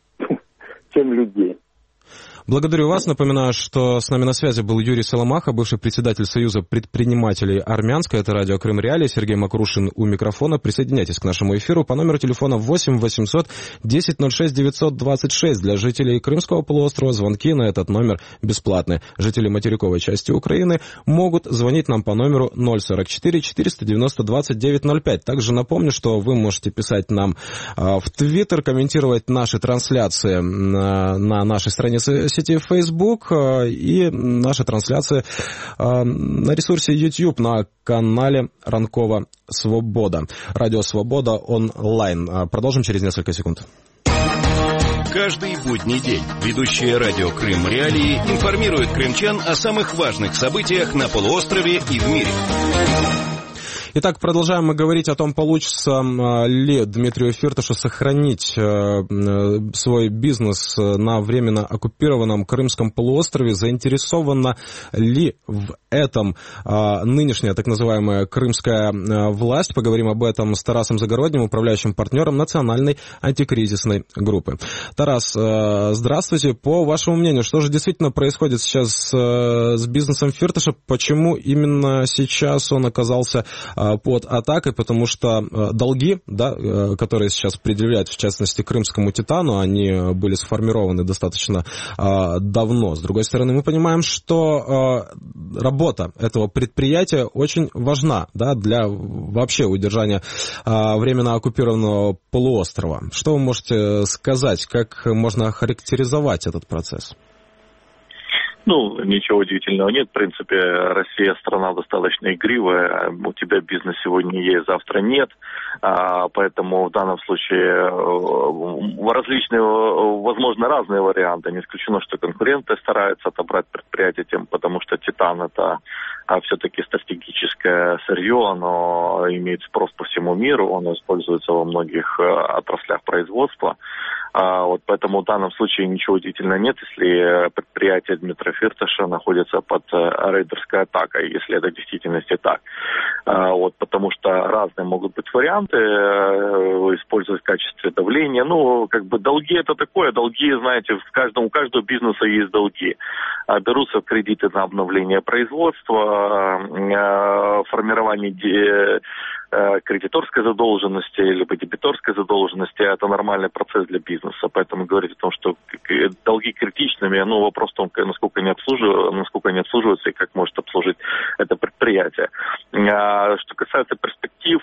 людей. Благодарю вас. Напоминаю, что с нами на связи был Юрий Соломаха, бывший председатель Союза предпринимателей Армянска. Это радио Крым Реалии. Сергей Макрушин у микрофона. Присоединяйтесь к нашему эфиру по номеру телефона 8 800 10 06 926. Для жителей Крымского полуострова звонки на этот номер бесплатны. Жители материковой части Украины могут звонить нам по номеру 044 490 2905. Также напомню, что вы можете писать нам в Твиттер, комментировать наши трансляции на нашей странице сети Facebook и наши трансляции на ресурсе YouTube на канале Ранкова Свобода. Радио Свобода онлайн. Продолжим через несколько секунд. Каждый будний день ведущие радио Крым Реалии информируют крымчан о самых важных событиях на полуострове и в мире. Итак, продолжаем мы говорить о том, получится ли Дмитрию Фирташу сохранить свой бизнес на временно оккупированном Крымском полуострове. Заинтересована ли в этом нынешняя так называемая крымская власть? Поговорим об этом с Тарасом Загородним, управляющим партнером национальной антикризисной группы. Тарас, здравствуйте. По вашему мнению, что же действительно происходит сейчас с бизнесом Фирташа? Почему именно сейчас он оказался под атакой? Потому что долги, которые сейчас предъявляют, в частности, крымскому «Титану», они были сформированы достаточно давно. С другой стороны, мы понимаем, что работа этого предприятия очень важна, для вообще удержания временно оккупированного полуострова. Что вы можете сказать, как можно охарактеризовать этот процесс? Ничего удивительного нет. В принципе, Россия страна достаточно игривая. У тебя бизнес сегодня есть, завтра нет. Поэтому в данном случае различные, возможно, разные варианты. Не исключено, что конкуренты стараются отобрать предприятие, потому что «Титан» — это все-таки стратегическое сырье, оно имеет спрос по всему миру, оно используется во многих отраслях производства. Поэтому в данном случае ничего удивительного нет, если предприятие Дмитрия Фирташа находится под рейдерской атакой, если это в действительности так. Потому что разные могут быть варианты использовать в качестве давления. Долги — это такое. Долги, знаете, у каждого бизнеса есть долги. Берутся кредиты на обновление производства, формирование кредиторской задолженности, либо дебиторской задолженности. Это нормальный процесс для бизнеса. Поэтому говорить о том, что долги критичными, вопрос в том, насколько они обслуживаются и как может обслужить это предприятие. Что касается перспектив,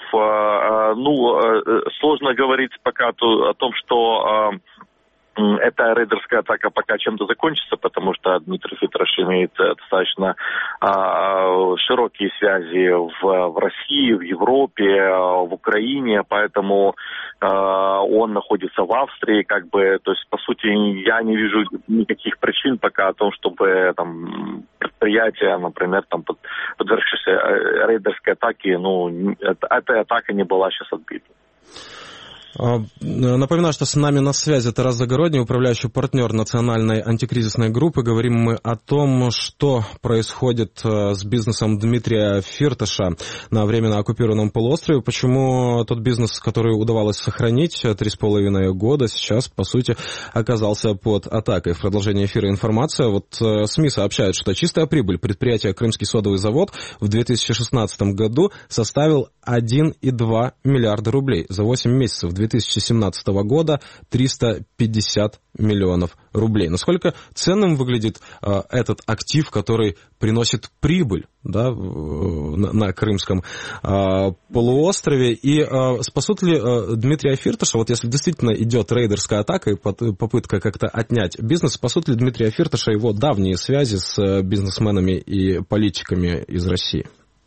сложно говорить пока о том, что эта рейдерская атака пока чем-то закончится, потому что Дмитрий Фирташ имеет достаточно широкие связи в России, в Европе, в Украине, поэтому он находится в Австрии, то есть, по сути, я не вижу никаких причин пока о том, чтобы предприятие, например, подвергшееся рейдерской атаке, эта атака не была сейчас отбита. Напоминаю, что с нами на связи Тарас Загородний, управляющий партнер национальной антикризисной группы. Говорим мы о том, что происходит с бизнесом Дмитрия Фирташа на временно оккупированном полуострове, почему тот бизнес, который удавалось сохранить 3,5 года, сейчас, по сути, оказался под атакой. В продолжении эфира информация. СМИ сообщают, что чистая прибыль предприятия «Крымский содовый завод» в 2016 году составил 1,2 миллиарда рублей за 8 месяцев. В 2017 года 350 миллионов рублей. Насколько ценным выглядит этот актив, который приносит прибыль, да, на Крымском полуострове, и спасут ли Дмитрия Фирташа, вот если действительно идет рейдерская атака и попытка как-то отнять бизнес, спасут ли Дмитрия Фирташа его давние связи с бизнесменами и политиками из России?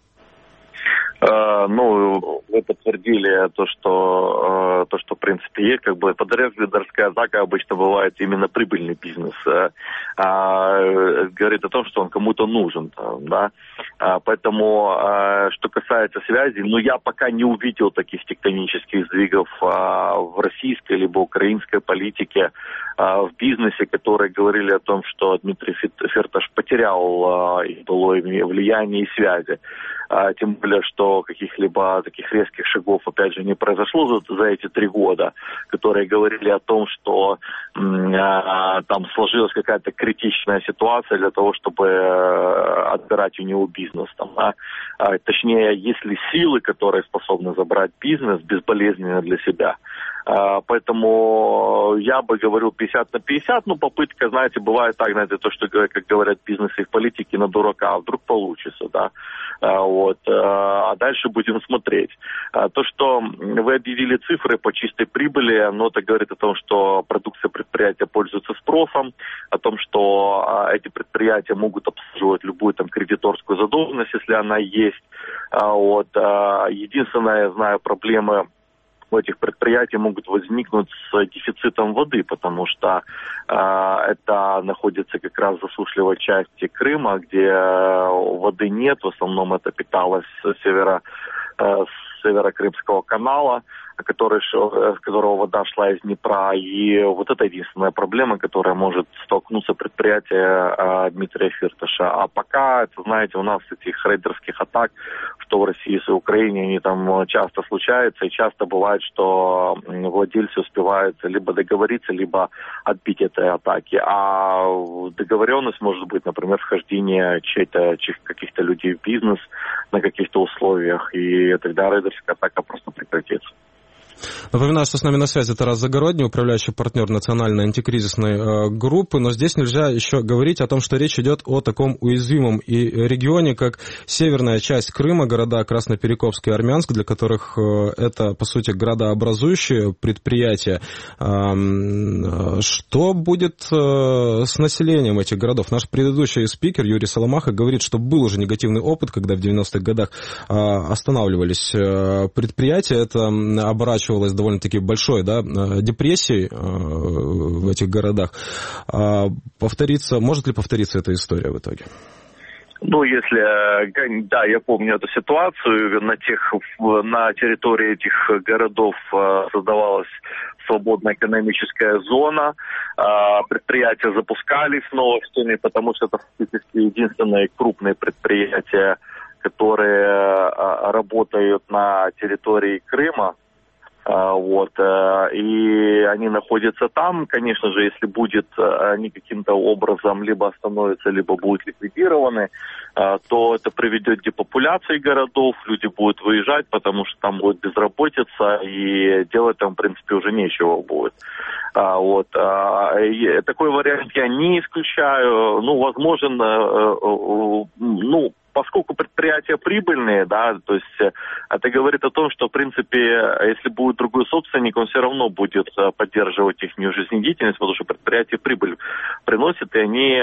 Вы подтвердили то, что в принципе есть, как бы подрезгидерская атака обычно бывает именно прибыльный бизнес, говорит о том, что он кому-то нужен, да, поэтому, что касается связи, я пока не увидел таких тектонических сдвигов в российской либо украинской политике, в бизнесе, которые говорили о том, что Дмитрий Фирташ потерял былое влияние и связи. Тем более, что каких-либо таких резких шагов, опять же, не произошло за эти 3 года, которые говорили о том, что там сложилась какая-то критичная ситуация для того, чтобы отбирать у него бизнес. Точнее, есть ли силы, которые способны забрать бизнес безболезненно для себя. Поэтому я бы говорил 50 на 50, попытка, знаете, бывает так, знаете, то, что, как говорят бизнесы и в политике, на дурака, а вдруг получится, да. А дальше будем смотреть. То, что вы объявили цифры по чистой прибыли, это говорит о том, что продукция предприятия пользуется спросом, о том, что эти предприятия могут обслуживать любую кредиторскую задолженность, если она есть. Единственная, я знаю, проблемы у этих предприятий могут возникнуть с дефицитом воды, потому что это находится как раз в засушливой части Крыма, где воды нет, в основном это питалось с северо-крымского канала, с которого вода шла из Днепра. И это единственная проблема, которая может столкнуться предприятие Дмитрия Фирташа. А пока, это, знаете, у нас этих рейдерских атак, что в России, что в Украине, они там часто случаются, и часто бывает, что владельцы успевают либо договориться, либо отбить этой атаки. А договоренность может быть, например, вхождение каких-то людей в бизнес на каких-то условиях, и тогда рейдерская атака просто прекратится. Напоминаю, что с нами на связи Тарас Загородний, управляющий партнер национальной антикризисной группы, но здесь нельзя еще говорить о том, что речь идет о таком уязвимом регионе, как северная часть Крыма, города Красноперекопск и Армянск, для которых это, по сути, градообразующие предприятия. Что будет с населением этих городов? Наш предыдущий спикер Юрий Соломаха говорит, что был уже негативный опыт, когда в 90-х годах останавливались предприятия, это оборачивалось довольно-таки большой, депрессией в этих городах. Может ли повториться эта история в итоге? Я помню эту ситуацию, на территории этих городов создавалась свободная экономическая зона, предприятия запускались новостями, потому что это фактически единственные крупные предприятия, которые работают на территории Крыма. И они находятся там, конечно же, если они каким-то образом либо остановятся, либо будут ликвидированы, то это приведет к депопуляции городов, люди будут выезжать, потому что там будет безработица, и делать там, в принципе, уже нечего будет. Такой вариант я не исключаю, возможен, поскольку предприятия прибыльные, то есть это говорит о том, что, в принципе, если будет другой собственник, он все равно будет поддерживать их жизнедеятельность, потому что предприятие прибыль приносит, и они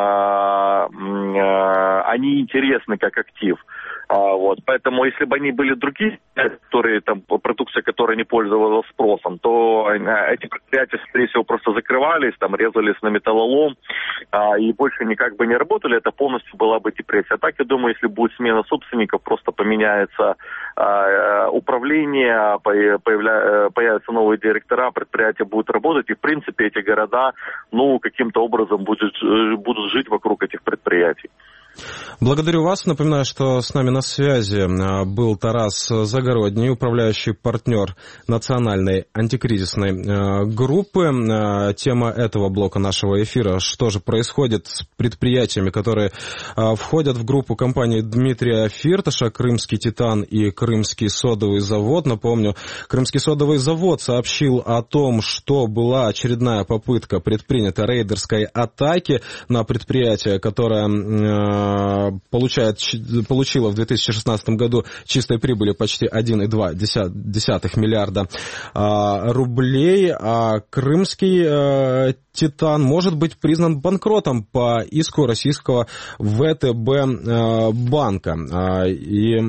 интересны как актив. Поэтому, если бы они были другие, продукция, которая не пользовалась спросом, то эти предприятия, скорее всего, просто закрывались, резались на металлолом, и больше никак бы не работали, это полностью была бы депрессия. А так, я думаю, если будет смена собственников, просто поменяется управление, появятся новые директора, предприятия будут работать, и, в принципе, эти города, каким-то образом будут жить вокруг этих предприятий. Благодарю вас. Напоминаю, что с нами на связи был Тарас Загородний, управляющий партнер национальной антикризисной группы. Тема этого блока нашего эфира: что же происходит с предприятиями, которые входят в группу компании Дмитрия Фирташа, Крымский Титан и Крымский содовый завод. Напомню, Крымский содовый завод сообщил о том, что была очередная попытка предпринята рейдерской атаки на предприятие, которое получила в 2016 году чистой прибыли почти 1,2 миллиарда рублей, а Крымский Титан может быть признан банкротом по иску российского ВТБ банка. И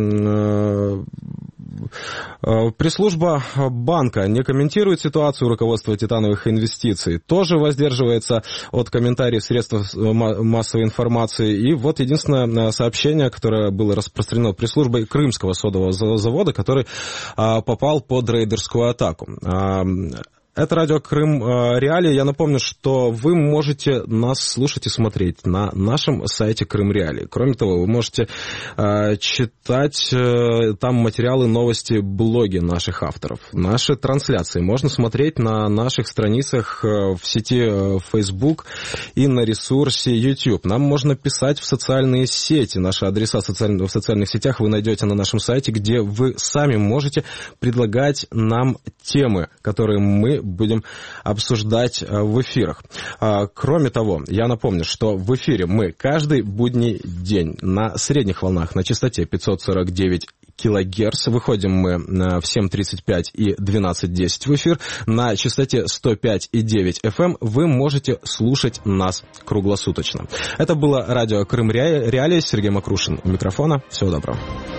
пресс-служба банка не комментирует ситуацию. Руководство титановых инвестиций тоже воздерживается от комментариев средств массовой информации. И вот единственное сообщение, которое было распространено пресс-службой Крымского содового завода, который попал под рейдерскую атаку. Это радио Крым Реалии. Я напомню, что вы можете нас слушать и смотреть на нашем сайте Крым Реалии. Кроме того, вы можете читать там материалы, новости, блоги наших авторов. Наши трансляции можно смотреть на наших страницах в сети Facebook и на ресурсе YouTube. Нам можно писать в социальные сети. Наши адреса в социальных сетях вы найдете на нашем сайте, где вы сами можете предлагать нам темы, которые мы будем обсуждать в эфирах. Кроме того, я напомню, что в эфире мы каждый будний день на средних волнах на частоте 549 килогерц. Выходим мы в 7:35 и 12:10 в эфир. На частоте 105,9 FM вы можете слушать нас круглосуточно. Это было радио Крым Реалии. Сергей Макрушин у микрофона. Всего доброго.